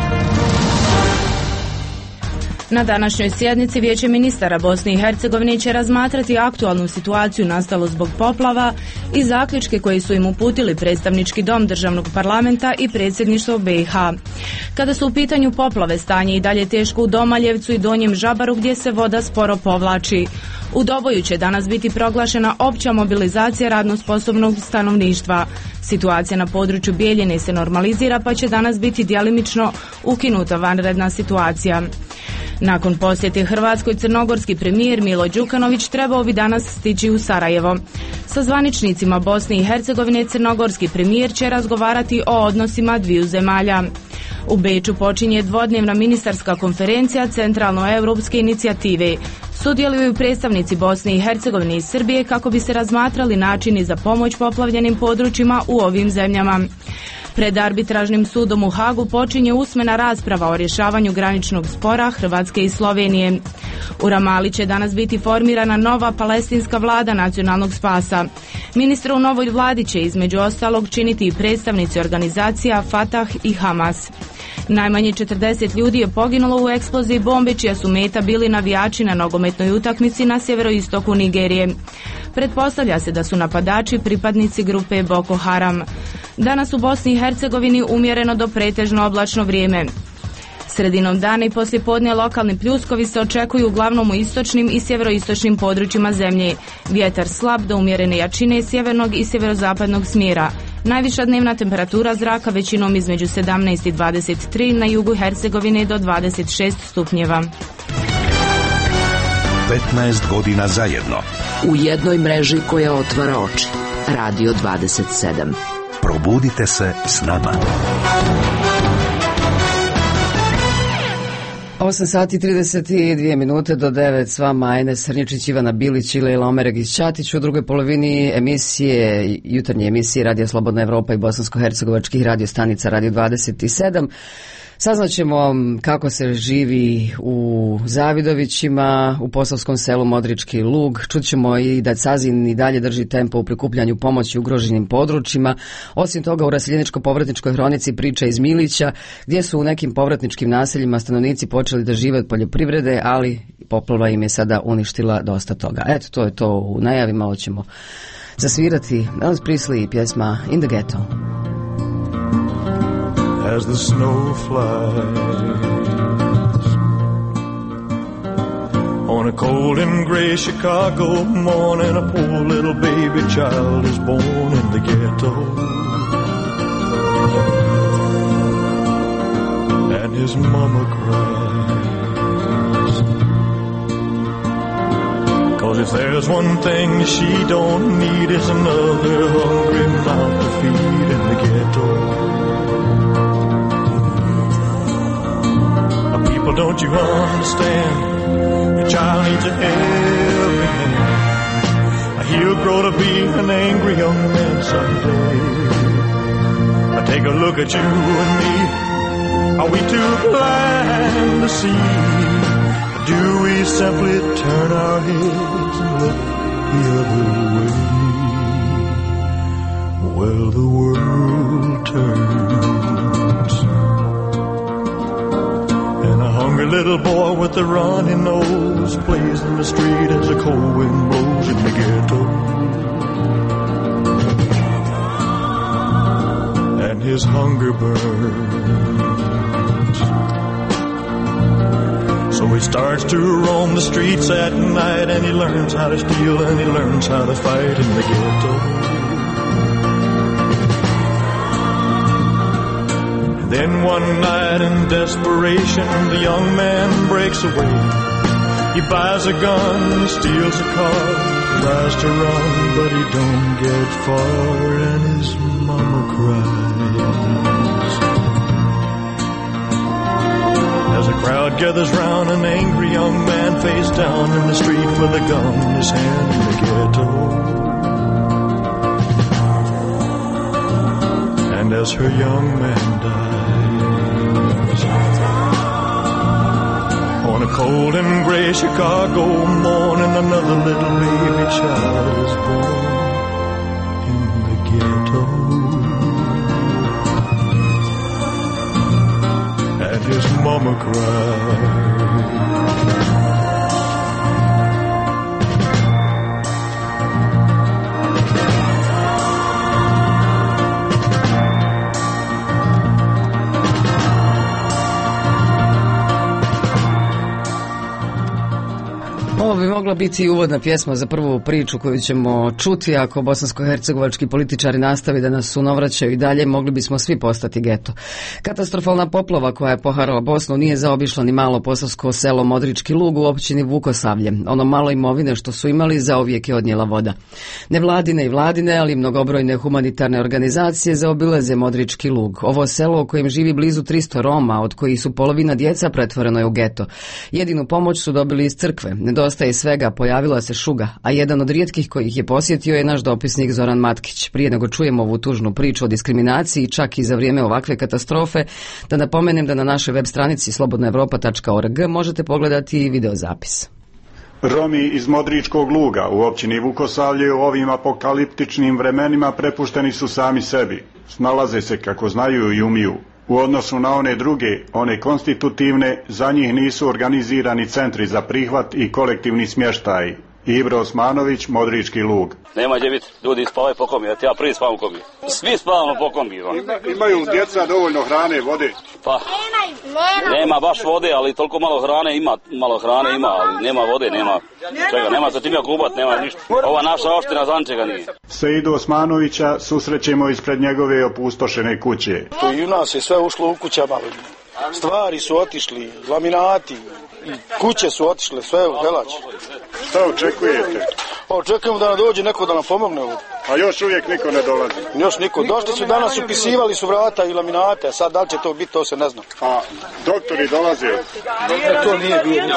Na današnjoj sjednici Vijeće ministara Bosne i Hercegovine će razmatrati aktualnu situaciju nastalu zbog poplava i zaključke koji su im uputili predstavnički dom državnog parlamenta i predsjedništvo BiH. Kada su u pitanju poplave, stanje i dalje teško u Domaljevcu i Donjem Žabaru gdje se voda sporo povlači. U Doboju će danas biti proglašena opća mobilizacija radno sposobnog stanovništva. Situacija na području Bijeljine se normalizira pa će danas biti djelimično ukinuta vanredna situacija. Nakon posjete Hrvatskoj, crnogorski premijer Milo Đukanović trebao bi danas stići u Sarajevo. Sa zvaničnicima Bosne i Hercegovine crnogorski premijer će razgovarati o odnosima dviju zemalja. U Beču počinje dvodnevna ministarska konferencija Centralnoevropske inicijative. Sudjeluju predstavnici Bosne i Hercegovine i Srbije kako bi se razmatrali načini za pomoć poplavljenim područjima u ovim zemljama. Pred arbitražnim sudom u Hagu počinje usmena rasprava o rješavanju graničnog spora Hrvatske i Slovenije. U Ramali će danas biti formirana nova palestinska vlada nacionalnog spasa. Ministra u novoj vladi će između ostalog činiti i predstavnici organizacija Fatah i Hamas. Najmanje 40 ljudi je poginulo u eksploziji bombe čija su meta bili navijači na nogometnoj utakmici na sjeveroistoku Nigerije. Pretpostavlja se da su napadači pripadnici grupe Boko Haram. Danas u Bosni i Hercegovini umjereno do pretežno oblačno vrijeme. Sredinom dana i poslijepodne lokalni pljuskovi se očekuju uglavnom u istočnim i sjeveroistočnim područjima zemlje. Vjetar slab do umjerene jačine sjevernog i sjeverozapadnog smjera. Najviša dnevna temperatura zraka većinom između 17 i 23, na jugu Hercegovine do 26 stupnjeva. 15 godina zajedno. U jednoj mreži koja otvara oči. Radio 27. Probudite se s nama. 8 sati 32 minute do 9 s vama Ajne Srnjičić, Ivana Bilić i Lejla Omeregić-Ćatić. U drugoj polovini emisije, jutarnje emisije Radio Slobodna Evropa i bosansko-hercegovačkih radio stanica Radio 27. Saznaćemo kako se živi u Zavidovićima, u Posavskom selu Modrički Lug. Čućemo i da Cazin i dalje drži tempo u prikupljanju pomoći ugroženim područjima. Osim toga, u raseljeničko-povratničkoj hronici priča iz Milića, gdje su u nekim povratničkim naseljima stanovnici počeli da žive od poljoprivrede, ali poplava im je sada uništila dosta toga. Eto, to je to u najavi, malo ćemo zasvirati Elvis Presley i pjesma In the Ghetto. As the snow flies on a cold and gray Chicago morning, a poor little baby child is born in the ghetto, and his mama cries, 'cause if there's one thing she don't need, is another hungry mouth to feed in the ghetto. Well, don't you understand? Your child needs a helping hand. He'll grow to be an angry young man someday. Take a look at you and me. Are we too blind to see? Or do we simply turn our heads and look the other way? Well, the world turns. Hungry little boy with a runny nose plays in the street as a cold wind blows in the ghetto, and his hunger burns. So he starts to roam the streets at night, and he learns how to steal and he learns how to fight in the ghetto. Then one night in desperation, the young man breaks away. He buys a gun, steals a car, tries to run, but he don't get far, and his mama cries. As a crowd gathers round, an angry young man face down in the street with a gun in his hand in the ghetto. And as her young man dies, On a cold and gray Chicago morning, another little baby child is born in the ghetto. And his mama cried. Ovo bi mogla biti uvodna pjesma za prvu priču koju ćemo čuti. Ako bosansko-hercegovački političari nastavi da nas sunovraćaju i dalje, mogli bismo svi postati geto. Katastrofalna poplava koja je poharala Bosnu nije zaobišla ni malo posavsko selo Modrički Lug u općini Vukosavlje. Ono malo imovine što su imali zauvijek je odnijela voda. Nevladine i vladine, ali i mnogobrojne humanitarne organizacije zaobilaze Modrički Lug. Ovo selo u kojem živi blizu 300 Roma, od kojih su polovina djeca, pretvoreno je u geto. Jedinu pomoć su dobili iz crkve. Nedostaje svega, pojavila se šuga, a jedan od rijetkih kojih je posjetio je naš dopisnik Zoran Matkić. Prije nego čujemo ovu tužnu priču o diskriminaciji, čak i za vrijeme ovakve katastrofe, da napomenem da na našoj web stranici slobodnaevropa.org možete pogledati i videozapis. Romi iz Modričkog Luga u općini Vukosavlje u ovim apokaliptičnim vremenima prepušteni su sami sebi. Snalaze se kako znaju i umiju. U odnosu na one druge, one konstitutivne, za njih nisu organizirani centri za prihvat i kolektivni smještaj. Ibro Osmanović, Modrički Lug. Nema gdje biti, ljudi spavaju po kombi, ja prvi spavam u kombi. Svi spavamo po kombi. Imaju djeca dovoljno hrane, vode? Pa, nema baš vode, ali toliko malo hrane ima, ali nema vode, nema čega, nema za time kubat, nema ništa. Ova naša opština za ničega nije. Seidu Osmanovića susrećemo ispred njegove opustošene kuće. To i u nas je sve ušlo u kućama, stvari su otišli, laminati, kuće su otišle, sve u helač. Šta očekujete? Očekujemo da nam dođe neko da nam pomogne ovdje. A još uvijek niko ne dolazi? Još niko. Došli su danas, upisivali su vrata i laminate, a sad da li će to biti, to se ne zna. A doktori dolaze? To nije bilo.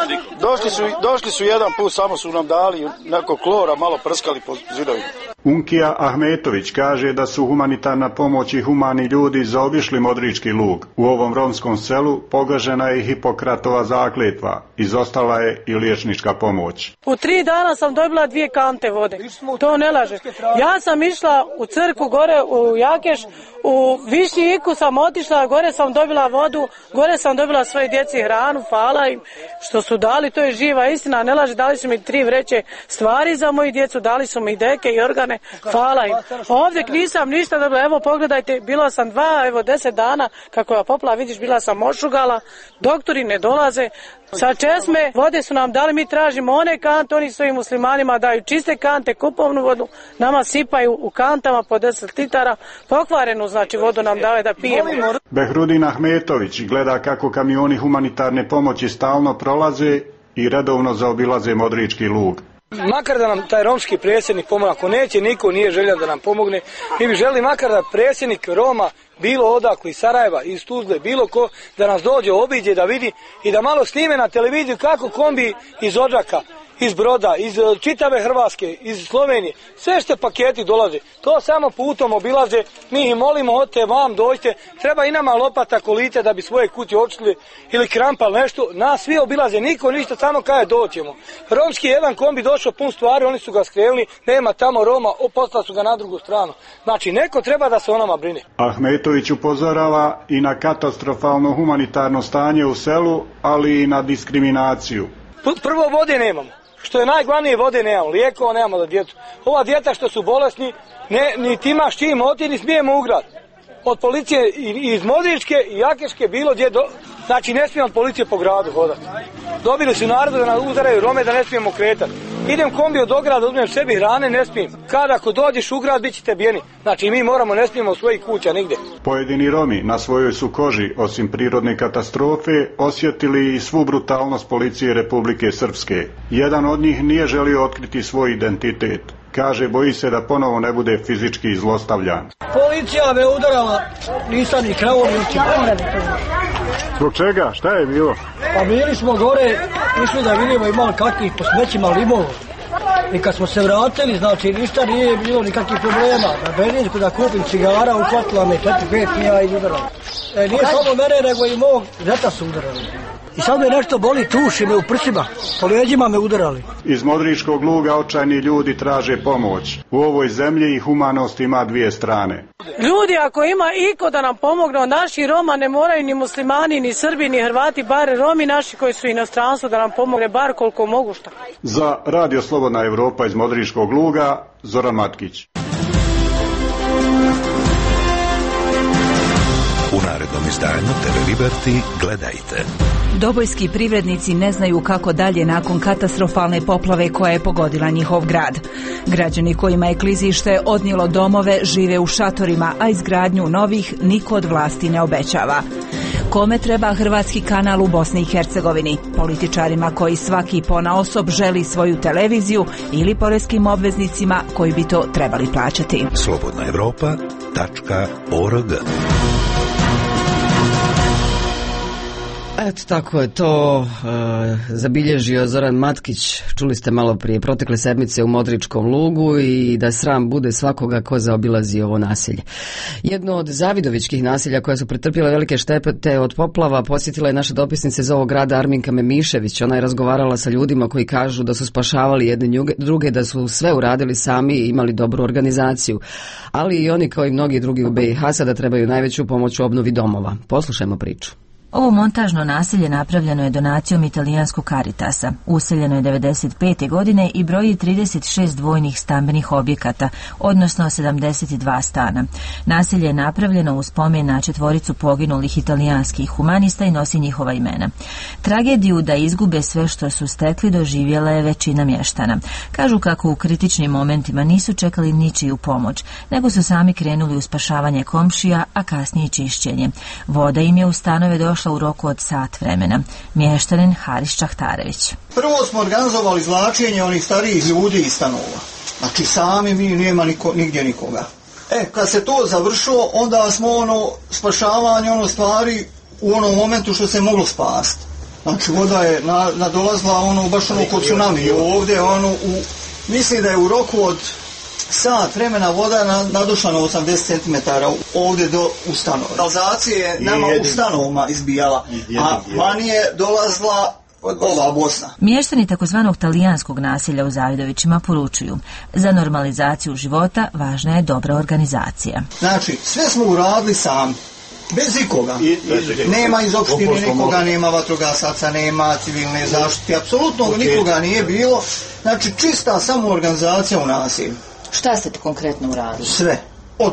Došli su jedan put, samo su nam dali neko klora, malo prskali po zidovima. Unkija Ahmetović kaže da su humanitarna pomoć i humani ljudi zaobišli Modrički Lug. U ovom romskom selu pogažena je Hipokratova zakletva. Izostala je i liječnička pomoć. U 3 dana sam dobila 2 kante vode. To ne laže. Ja sam išla u crkvu gore u Jakeš, u Višnji Iku sam otišla, gore sam dobila vodu, gore sam dobila svoje djeci hranu, hvala im što su dali, to je živa istina, ne laže, dali su mi 3 vreće stvari za moju djecu, dali su mi deke i organe, hvala im. Ovdje nisam ništa dobila, evo pogledajte, bila sam 10 dana, kako ja popla, vidiš, bila sam ošugala, doktori ne dolaze, sa česme vode su nam dali, mi tražimo one kante, oni svojim muslimanima daju čiste kante, kupovnu vodu, nama sipaju u kantama po 10 litara, pokvarenu znači vodu nam dave da pijemo. Behrudin Ahmetović gleda kako kamioni humanitarne pomoći stalno prolaze i redovno zaobilaze Modrički Lug. Makar da nam taj romski predsjednik pomogne, ako neće, niko nije željan da nam pomogne, mi bi želi makar da predsjednik Roma, bilo odakle iz Sarajeva, iz Tuzle, bilo ko, da nas dođe, obiđe, da vidi i da malo snime na televiziju kako kombi iz Odžaka, iz Broda, iz čitave Hrvatske, iz Slovenije, sve što paketi dolaze, to samo putom obilaze, mi ih molimo, odte vam, dođite, treba i nama lopata, kolite da bi svoje kuće očistili ili krampal nešto, nas svi obilaze, niko ništa, samo kada doćemo. Romski jedan kombi došao pun stvari, oni su ga skrenuli, nema tamo Roma, poslali su ga na drugu stranu. Znači, neko treba da se o nama brine. Ahmetović upozorava i na katastrofalno humanitarno stanje u selu, ali i na diskriminaciju. Prvo, vode nemamo. Što je najglavnije, vode nemamo, lijekova nemamo za djecu. Ova djeca što su bolesni, niti imaš čim oti, ni smijemo u grad. Od policije iz Modričke i Jakeške bilo gdje, znači ne smijemo od policije po gradu hodati. Dobili su narodu da nas uzaraju Rome da ne smijemo kretati. Idem kombiju do grada, uzmem sebi hrane, ne smijem. Kada ako dođeš u grad, bit ćete bijeni. Znači mi moramo, ne smijemo u svojih kuća nigdje. Pojedini Romi na svojoj su koži, osim prirodne katastrofe, osjetili i svu brutalnost policije Republike Srpske. Jedan od njih nije želio otkriti svoj identitet. Kaže, boji se da ponovo ne bude fizički zlostavljan. Policija me udarala, nisam ni kravo ni oči. Zbog čega? Šta je bilo? Pa bili smo gore, išli da vidimo imali kakvih po smećima limova. I kad smo se vratili, znači ništa nije bilo nikakvih problema. Na benzinsku da kupim cigara, uhvatila me 4-5 i udarala. Nije samo mene, nego i mog zeta su udarali. I sad me nešto boli, tuši me u prsima, po leđima me udarali. Iz Modričkog luga očajni ljudi traže pomoć. U ovoj zemlji i humanost ima dvije strane. Ljudi, ako ima iko da nam pomogne, naši Roma ne moraju ni muslimani, ni Srbi, ni Hrvati, bar Romi naši koji su u inostranstvu da nam pomogne, bar koliko mogu šta. Za Radio Slobodna Evropa iz Modričkog luga, Zoran Matkić. U narednom izdanju TV Liberty gledajte. Dobojski privrednici ne znaju kako dalje nakon katastrofalne poplave koja je pogodila njihov grad. Građani kojima je klizište odnijelo domove žive u šatorima, a izgradnju novih niko od vlasti ne obećava. Kome treba hrvatski kanal u Bosni i Hercegovini? Političarima koji svaki ponaosob želi svoju televiziju ili poreskim obveznicima koji bi to trebali plaćati? slobodnaevropa.org. Eto, tako je to zabilježio Zoran Matkić. Čuli ste malo prije protekle sedmice u Modričkom lugu i da sram bude svakoga ko zaobilazi ovo naselje. Jedno od zavidovičkih naselja koja su pretrpjela velike štete od poplava posjetila je naša dopisnica iz ovog grada Arminka Memišević. Ona je razgovarala sa ljudima koji kažu da su spašavali jedne druge, da su sve uradili sami i imali dobru organizaciju. Ali i oni kao i mnogi drugi u BiH sada trebaju najveću pomoć u obnovi domova. Poslušajmo priču. Ovo montažno naselje napravljeno je donacijom italijanskog Caritasa. Useljeno je 1995. godine i broji 36 dvojnih stambenih objekata, odnosno 72 stana. Naselje je napravljeno u spomen na 4 poginulih italijanskih humanista i nosi njihova imena. Tragediju da izgube sve što su stekli doživjela je većina mještana. Kažu kako u kritičnim momentima nisu čekali ničiju pomoć, nego su sami krenuli u spašavanje komšija, a kasnije čišćenje. Voda im je u stanove došla u roku od sat vremena. Mještanin Haris Čahtarević. Prvo smo organizovali izvlačenje onih starijih ljudi iz stanova. Znači sami mi nema nigdje nikoga. Kad se to završilo, onda smo spašavanje stvari u onom momentu što se moglo spasti. Znači voda je nadolazila baš kod tsunami ovdje, mislim da je u roku od sat vremena voda nadošla na 80 cm ovdje u stanove. Kanalizacija je nama u stanovima izbijala, a vani je dolazila ova Bosna. Mještani takozvanog talijanskog naselja u Zavidovićima poručuju: za normalizaciju života važna je dobra organizacija. Znači, sve smo uradili sami. Bez ikoga. Nema iz opštine nikoga, nema vatrogasaca, nema civilne zaštite, apsolutno nikoga nije bilo. Znači, čista samoorganizacija u naselju. Šta ste konkretno uradili? Sve. Od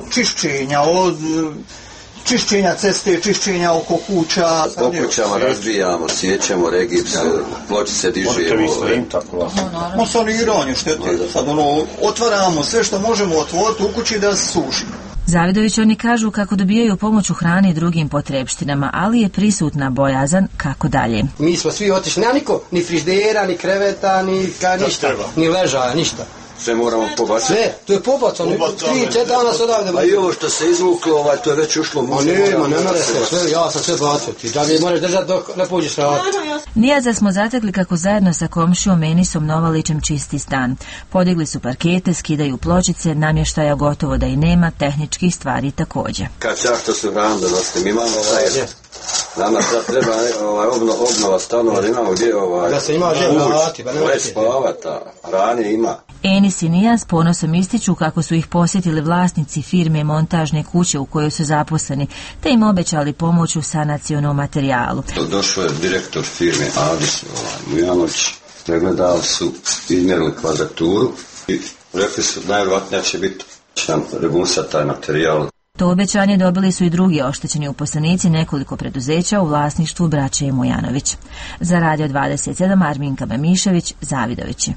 čišćenja ceste, čišćenja oko kuća. Po kućama razbijamo, sjećemo regips, pločice dižemo. Saniranje štete. Sad otvaramo sve što možemo otvoriti u kući da se suši. Zavidovićani kažu kako dobijaju pomoć u hrani i drugim potrebštinama, ali je prisutna bojazan kako dalje. Mi smo svi otišli, nema niko, ni friždera, ni kreveta, ni ništa, ni ležaja, ništa. Sve moramo pobaciti. Sve, to je pobacano. 3-4 dana se odavde. A i ovo što se izvuklo, to je već ušlo. Ne more se, sve, ja sam sve bacio. Ti da mi moraš držati dok ne pođeš na vat. Nijaza smo zatekli kako zajedno sa komšijom Enisom Novalićem čisti stan. Podigli su parkete, skidaju pločice, namještaja gotovo da i nema, tehničkih stvari također. Kad što se hran donosite, mi imamo nama sad treba obnova stanova, da imamo gdje da se ima gdje vrati, pa ne spavati, hrane ima. Enis i Nijaz s ponosom ističu kako su ih posjetili vlasnici firme montažne kuće u kojoj su zaposleni, te im obećali pomoć u sanacionom materijalu. Došao je direktor firme Adis Mujanović, pregledali su, izmjerili kvadraturu i rekli su najvjerojatnije će biti nam regulisati taj materijal. To obećanje dobili su i drugi oštećeni uposlenici nekoliko preduzeća u vlasništvu braće Mujanović. Za Radio 27 Arminka Memišević, Zavidovići.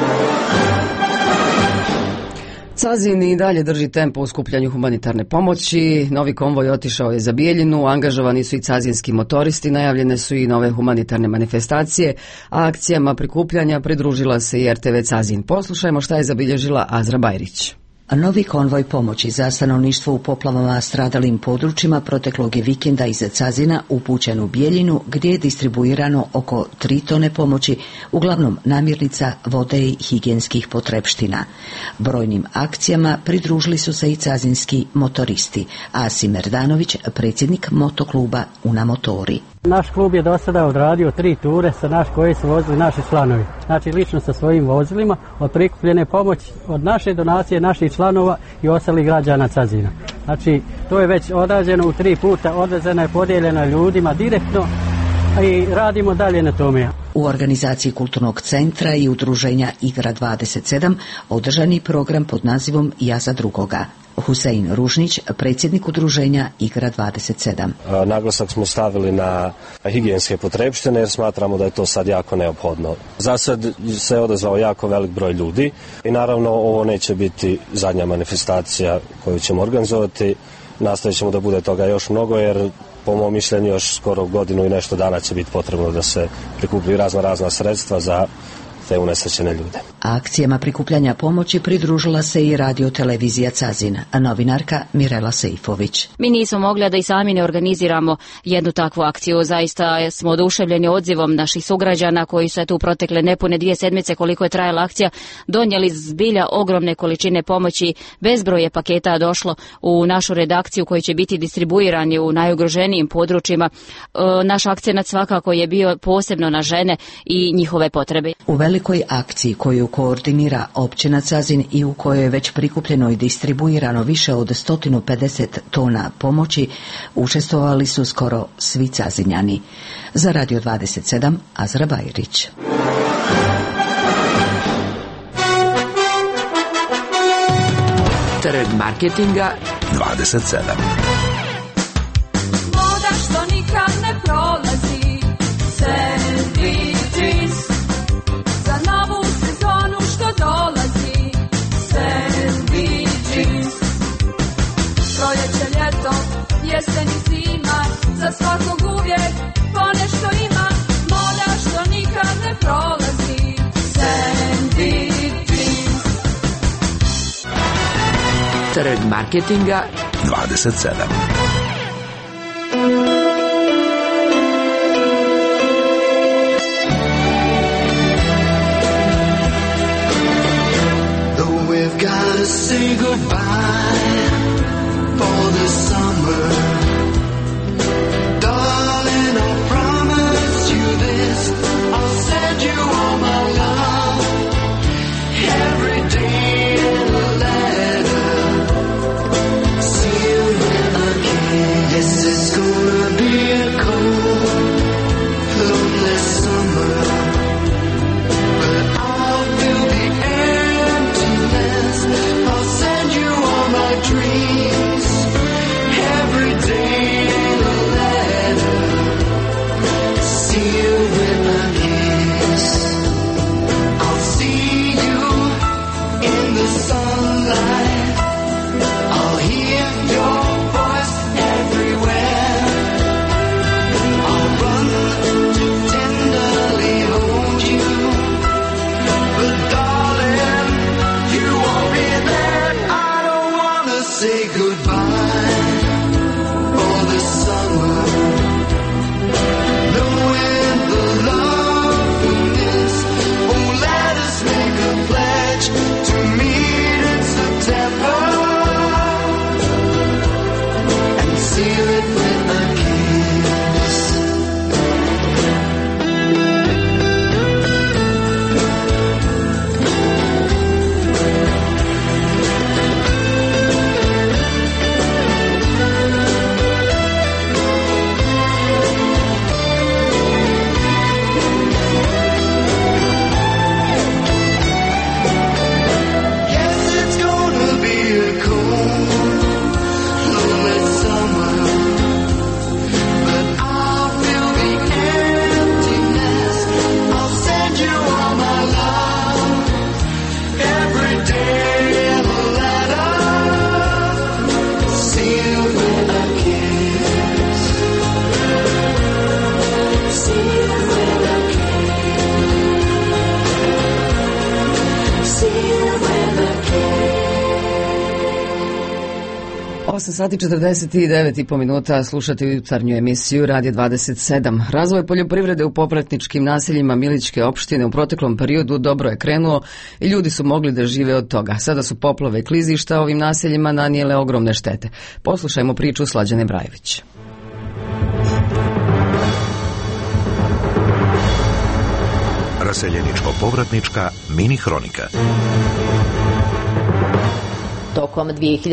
Cazin i dalje drži tempo u skupljanju humanitarne pomoći. Novi konvoj otišao je za Bijeljinu, angažovani su i cazinski motoristi, najavljene su i nove humanitarne manifestacije, a akcijama prikupljanja pridružila se i RTV Cazin. Poslušajmo šta je zabilježila Azra Bajrić. Novi konvoj pomoći za stanovništvo u poplavama stradalim područjima proteklog je vikenda iz Cazina upućen u Bijeljinu, gdje je distribuirano oko 3 tone pomoći, uglavnom namirnica, vode i higijenskih potrepština. Brojnim akcijama pridružili su se i cazinski motoristi. Asim Erdanović, predsjednik motokluba Una Motori. Naš klub je do sada odradio 3 ture koje su vozili naši članovi. Znači lično sa svojim vozilima od prikupljene pomoći od naše donacije, naših članova i ostalih građana Cazina. Znači to je već odrađeno u 3 puta, odvezena je podijeljena ljudima direktno i radimo dalje na tome. U organizaciji Kulturnog centra i udruženja Igra 27 održani program pod nazivom Ja za drugoga. Husein Ružnić, predsjednik udruženja Igra 27. Naglasak smo stavili na higijenske potrepštine jer smatramo da je to sad jako neophodno. Za sad se odazvao jako velik broj ljudi i naravno ovo neće biti zadnja manifestacija koju ćemo organizovati. Nastavit ćemo da bude toga još mnogo jer po mom mišljenju još skoro godinu i nešto dana će biti potrebno da se prikupi razna sredstva za te unesrećene ljude. Akcijama prikupljanja pomoći pridružila se i radiotelevizija Cazin, a novinarka Mirela Sejfović. Mi nismo mogli da i sami ne organiziramo jednu takvu akciju. Zaista smo oduševljeni odzivom naših sugrađana koji su tu protekle nepune 2 sedmice koliko je trajala akcija, donijeli zbilja ogromne količine pomoći, bezbroj je paketa došlo u našu redakciju koji će biti distribuirani u najugroženijim područjima. Naš akcenat svakako je bio posebno na žene i njihove potrebe. U velikoj akciji koju koordinira općina Cazin i u kojoj je već prikupljeno i distribuirano više od 150 tona pomoći, učestvovali su skoro svi Cazinjani. Za Radio 27, Azra Bajrić. Trg marketinga 27. Voda što nikad ne prolazi, sandwiches. Za novu sezonu što dolazi, sandwiches. Proljeće, ljeto, jesen i zima, za svakog uvijek ponešto ima. Moda što nikad ne prolazi, sandwiches. Trg marketinga 27. Gotta say goodbye for the summer. Darling, I promise you this, I'll send you all my love every day in a letter, sealed with a kiss. Yes, it's gonna be a cold, lonely summer, but I'll feel the emptiness. I'll send you all my dreams every day in a letter, sealed with a kiss. I'll see you in the sunlight, I'll hear your voice everywhere. I'll run to tenderly hold you, but darling, you won't be there. I don't wanna say goodbye for the summer, knowing the loveliness won't let us make a pledge to meet in September and seal it with a kiss. Yes, it's gonna be a cold, lonely summer, but I'll feel the emptiness. I'll send you all my love every day in a letter, sealed with a kiss, sealed with a kiss, sealed with a kiss. 8 sati 49,5 minuta slušate jutarnju emisiju Radio 27. Razvoj poljoprivrede u popratničkim naseljima Milićke opštine u proteklom periodu dobro je krenuo i ljudi su mogli da žive od toga. Sada su poplave i klizišta ovim naseljima nanijele ogromne štete. Poslušajmo priču Slađane Brajević. Raseljeničko-povratnička mini hronika. Tokom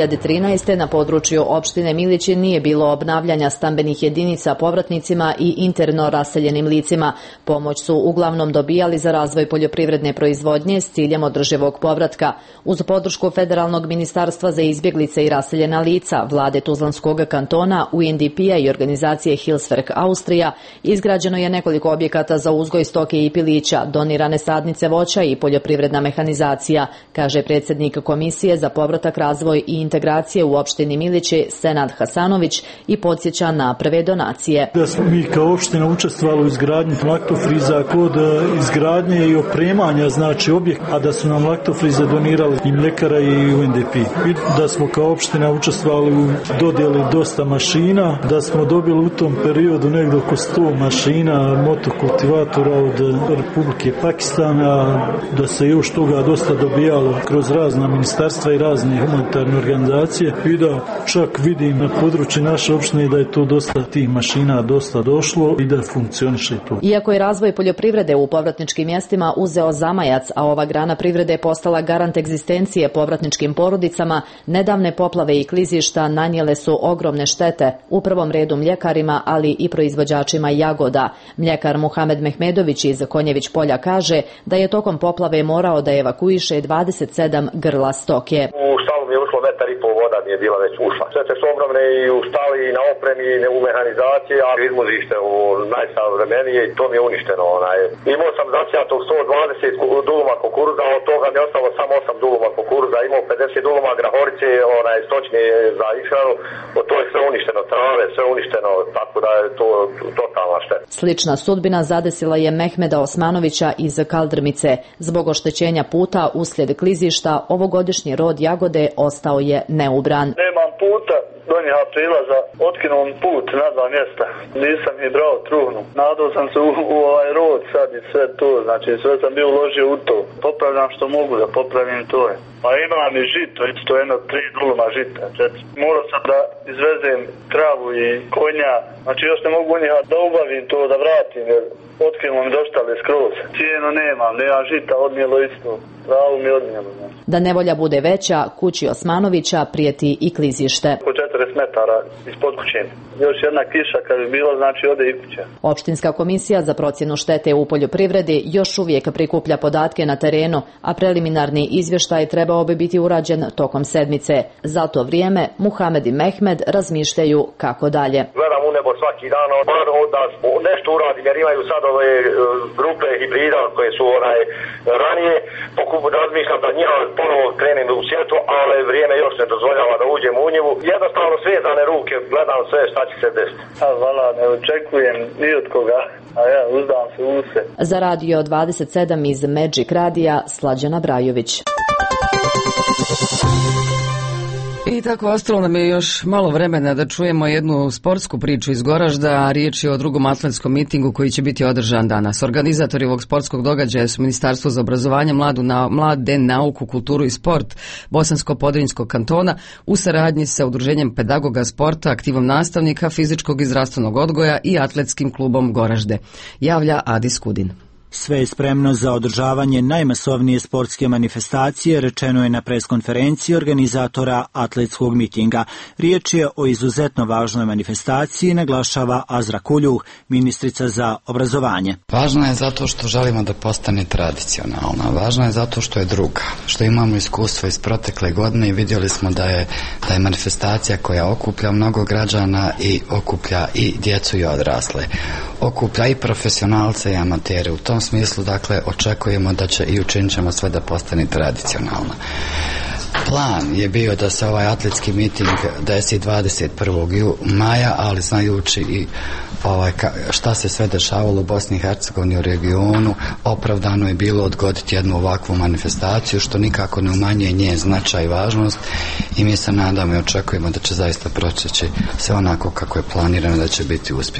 2013. na području opštine Milići nije bilo obnavljanja stambenih jedinica povratnicima i interno raseljenim licima. Pomoć su uglavnom dobijali za razvoj poljoprivredne proizvodnje s ciljem održivog povratka. Uz podršku Federalnog ministarstva za izbjeglice i raseljena lica, vlade Tuzlanskog kantona, UNDP-a i organizacije Hilswerk Austrija, izgrađeno je nekoliko objekata za uzgoj stoke i pilića, donirane sadnice voća i poljoprivredna mehanizacija, kaže predsjednik Komisije za povratak, razvoj i integracije u opštini Milići Senad Hasanović i podsjeća na prve donacije. Da smo mi kao opština učestvovali u izgradnji laktofriza kod izgradnje i opremanja, znači objekt, a da su nam laktofrize donirali i mljekara i UNDP. I da smo kao opština učestvovali u dodjeli dosta mašina, da smo dobili u tom periodu negdje oko 100 mašina, motokultivatora od Republike Pakistana, da se još toga dosta dobijalo kroz razna ministarstva i razne humanitarne organizacije i da čak vidim na području naše opštine da je to dosta tih mašina dosta došlo i da funkcioniše to. Iako je razvoj poljoprivrede u povratničkim mjestima uzeo zamajac, a ova grana privrede je postala garant egzistencije povratničkim porodicama, nedavne poplave i klizišta nanijele su ogromne štete, u prvom redu mljekarima, ali i proizvođačima jagoda. Mljekar Muhamed Mehmedović iz Konjević polja kaže da je tokom poplave morao da evakuiše 27 grla stoke. U štalu mi je ušlo metar i pol, voda mi je bila već ušla. Štete su ogromne i u štali i na opremi i u mehanizaciji, a izmuzište u najsavremenije i to mi je uništeno. Imao sam zasijatog 120 duluma kukuruza, od toga mi je ostalo samo 8 duluma kukuruza, imao 50 duluma grahorice, stočne za ishranu, to je sve uništeno, trave, sve uništeno, tako da je to totalna šteta. Slična sudbina zadesila je Mehmeda Osmanovića iz Kaldrmice. Zbog oštećenja puta uslijed klizišta, ovogodišnji rod jagode ostao je neubran. Nemam puta, donja prilaza, otkinuo put na 2 mjesta. Nisam ni brao truhnu. Nadao sam se u ovaj rod sad i sve to, znači sve sam bio uložio u to. Popravljam što mogu da popravim to je. Pa imam i žito, isto jedno 3 duluma žita, 4. Morao sam da izvezem travu i konja, znači još ne mogu njih da ubavim to, da vratim, jer otkinuo mi doštale skroz. Cijenu nemam žita, odnijelo isto. Travu mi odnijelo. Da nevolja bude veća, kući Osmanovića prijeti i klizište. Oko 40 metara ispod kuće. Još jedna kiša kad bi bila, znači ode i kuća. Opštinska komisija za procjenu štete u poljoprivredi još uvijek prikuplja podatke na terenu, a preliminarni izvještaj trebao bi biti urađen tokom sedmice. Za to vrijeme Muhamed i Mehmed razmišljaju kako dalje. Gledam u nebo svaki dan, da nešto uradim, jer imaju sad ove grupe hibrida koje su ranije, razmišljam da njima ponovo krenem u sjetu, ali vrijeme još ne dozvoljava da uđem u njivu. Jednostavno svezane ruke, gledam sve šta će se desiti. Hvala, ne očekujem ni od koga, a ja uzdam se u se. Za Radio 27 iz Magic Radija, Slađana Brajović. I tako ostalo nam je još malo vremena da čujemo jednu sportsku priču iz Goražda, a riječ je o drugom atletskom mitingu koji će biti održan danas. Organizatori ovog sportskog događaja su Ministarstvo za obrazovanje, mlade, nauku, kulturu i sport Bosansko-Podrinjskog kantona u saradnji sa Udruženjem pedagoga sporta, aktivom nastavnika, fizičkog i zdravstvenog odgoja i atletskim klubom Goražde. Javlja Adis Kudin. Sve je spremno za održavanje najmasovnije sportske manifestacije, rečeno je na preskonferenciji organizatora atletskog mitinga. Riječ je o izuzetno važnoj manifestaciji, naglašava Azra Kuljuh, ministrica za obrazovanje. Važno je zato što želimo da postane tradicionalna, važno je zato što je druga, što imamo iskustvo iz protekle godine i vidjeli smo da je manifestacija koja okuplja mnogo građana i okuplja i djecu i odrasle, okuplja i profesionalce i amatere. U tom smislu, dakle, očekujemo da će i učinit ćemo sve da postane tradicionalna. Plan je bio da se ovaj atletski miting desi 21. maja, ali znajući i šta se sve dešavalo u Bosni i Hercegovini u regionu, opravdano je bilo odgoditi jednu ovakvu manifestaciju, što nikako ne umanjuje njen značaj i važnost, i mi se nadamo i očekujemo da će zaista proći sve onako kako je planirano, da će biti uspješno.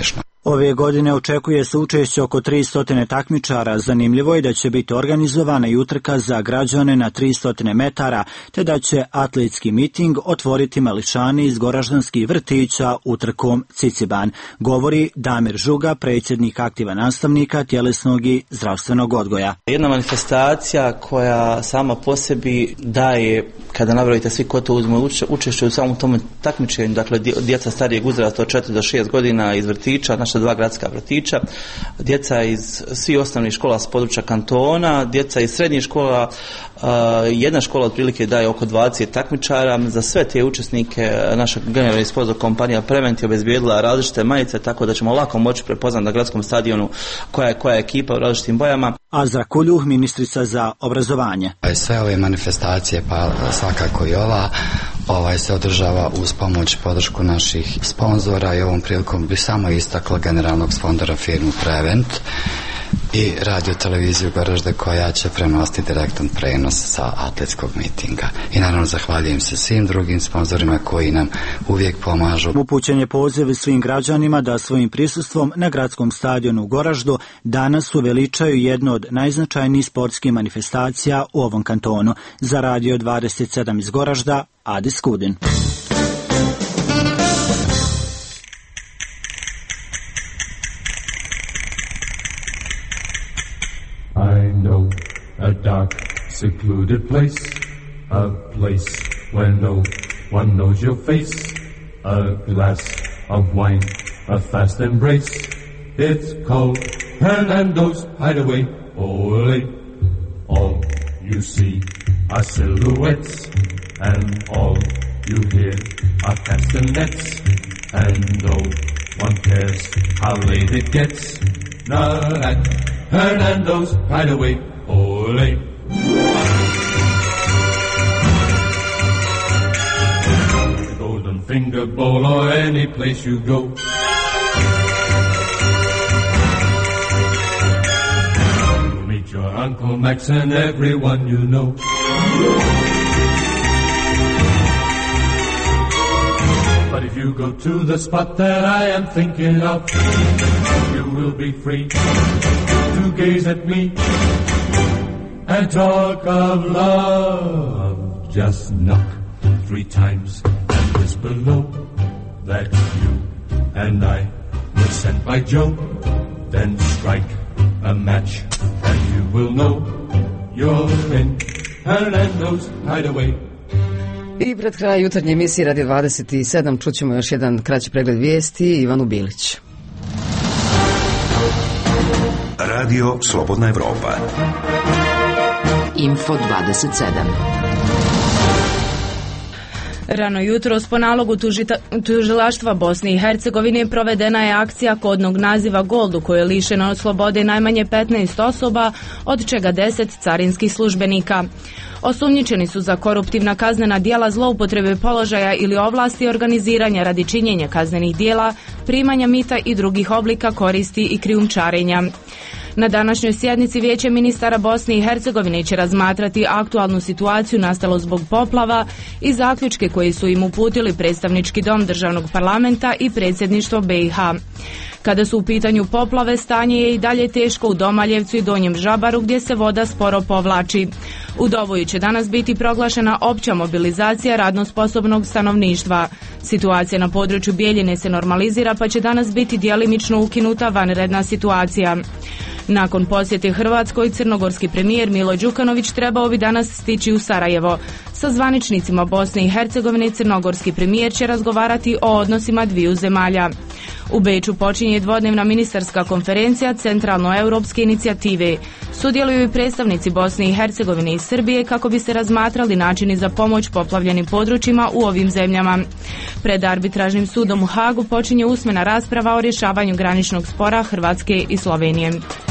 Ove godine očekuje se učešće oko 300 takmičara. Zanimljivo je da će biti organizovana i utrka za građane na 300 metara, te da će atletski miting otvoriti mališani iz goraždanskih vrtića utrkom Ciciban, govori Damir Žuga, predsjednik aktiva nastavnika tjelesnog i zdravstvenog odgoja. Jedna manifestacija koja sama po sebi daje, kada nabrojite svi ko to uzme učešće u samom tom takmičenju, dakle djeca starijeg uzrasta od 4 do 6 godina iz vrtića, naša 2 gradska vrtića, djeca iz svih osnovnih škola s područja kantona, djeca iz srednjih škola, jedna škola otprilike daje oko 20 takmičara. Za sve te učesnike naša generalna sponzor kompanija Prevent je obezbijedila različite majice, tako da ćemo lako moći prepoznati na gradskom stadionu koja je ekipa u različitim bojama. Azra Kuljuh, ministrica za obrazovanje. Sve ove manifestacije, pa svakako i ova se održava uz pomoć i podršku naših sponzora i ovom prilikom bi samo istakla generalnog sponzora firmu Prevent i radio televiziju Goražde koja će prenositi direktan prenos sa atletskog mitinga. I naravno zahvaljujem se svim drugim sponzorima koji nam uvijek pomažu. Upućen je poziv svim građanima da svojim prisustvom na gradskom stadionu u Goraždu danas uveličaju jednu od najznačajnijih sportskih manifestacija u ovom kantonu. Za Radio 27 iz Goražda, Adis Kudin. I know a dark, secluded place, a place where no one knows your face, a glass of wine, a fast embrace. It's called Hernando's Hideaway. Ole, all you see are silhouettes, and all you hear are castanets, and no one cares how late it gets. Not at Hernando's Hideaway. Ole. The Golden Finger Bowl or any place you go. You'll meet your Uncle Max and everyone you know. But if you go to the spot that I am thinking of, you will be free to gaze at me and talk of love. Just knock 3 times and whisper low that you and I were sent by Joe. Then strike a match and you will know you're in Hernando's Hideaway. I pred kraj jutarnje emisije Radio 27 čućemo još jedan kraći pregled vijesti. Ivanu Bilić. Radio Slobodna Evropa. Info 27. Rano jutros po nalogu tužilaštva Bosne i Hercegovine provedena je akcija kodnog naziva Gold u kojoj je lišeno od slobode najmanje 15 osoba, od čega 10 carinskih službenika. Osumnjičeni su za koruptivna kaznena djela zloupotrebe položaja ili ovlasti organiziranja radi činjenja kaznenih djela, primanja mita i drugih oblika koristi i krijumčarenja. Na današnjoj sjednici Vijeće ministara Bosne i Hercegovine će razmatrati aktualnu situaciju nastalu zbog poplava i zaključke koje su im uputili predstavnički dom državnog parlamenta i predsjedništvo BiH. Kada su u pitanju poplave, stanje je i dalje teško u Domaljevcu i Donjem Žabaru gdje se voda sporo povlači. U Doboju će danas biti proglašena opća mobilizacija radno sposobnog stanovništva. Situacija na području Bijeljine se normalizira pa će danas biti djelimično ukinuta vanredna situacija. Nakon posjete Hrvatskoj, crnogorski premijer Milo Đukanović trebao bi danas stići u Sarajevo. Sa zvaničnicima Bosne i Hercegovine crnogorski premijer će razgovarati o odnosima dviju zemalja. U Beču počinje dvodnevna ministarska konferencija Centralnoeuropske inicijative. Sudjeluju i predstavnici Bosne i Hercegovine i Srbije kako bi se razmatrali načini za pomoć poplavljenim područjima u ovim zemljama. Pred arbitražnim sudom u Hagu počinje usmena rasprava o rješavanju graničnog spora Hrvatske i Slovenije.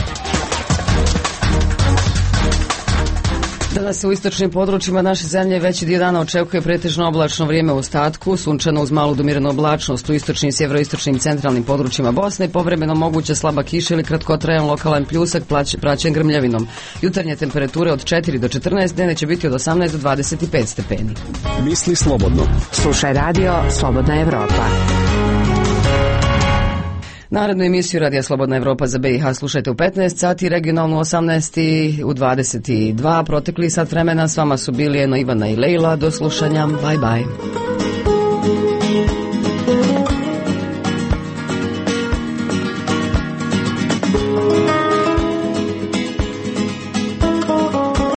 Danas se u istočnim područjima naše zemlje veći dio dana očekuje pretežno oblačno vrijeme u ostatku, sunčano uz malu do umjerenu oblačnost u istočnim, sjeveroistočnim i centralnim područjima Bosne, povremeno moguća slaba kiša ili kratkotrajan lokalan pljusak praćen grmljavinom. Jutarnje temperature od 4 do 14, dnevne će biti od 18 do 25 stepeni. Misli slobodno. Slušaj radio Slobodna Evropa. Narednu emisiju Radija Slobodna Evropa za BiH slušajte u 15 sati, regionalnu 18 i u 22. Protekli sat vremena s vama su bili Ivana i Lejla. Do slušanja. Bye bye.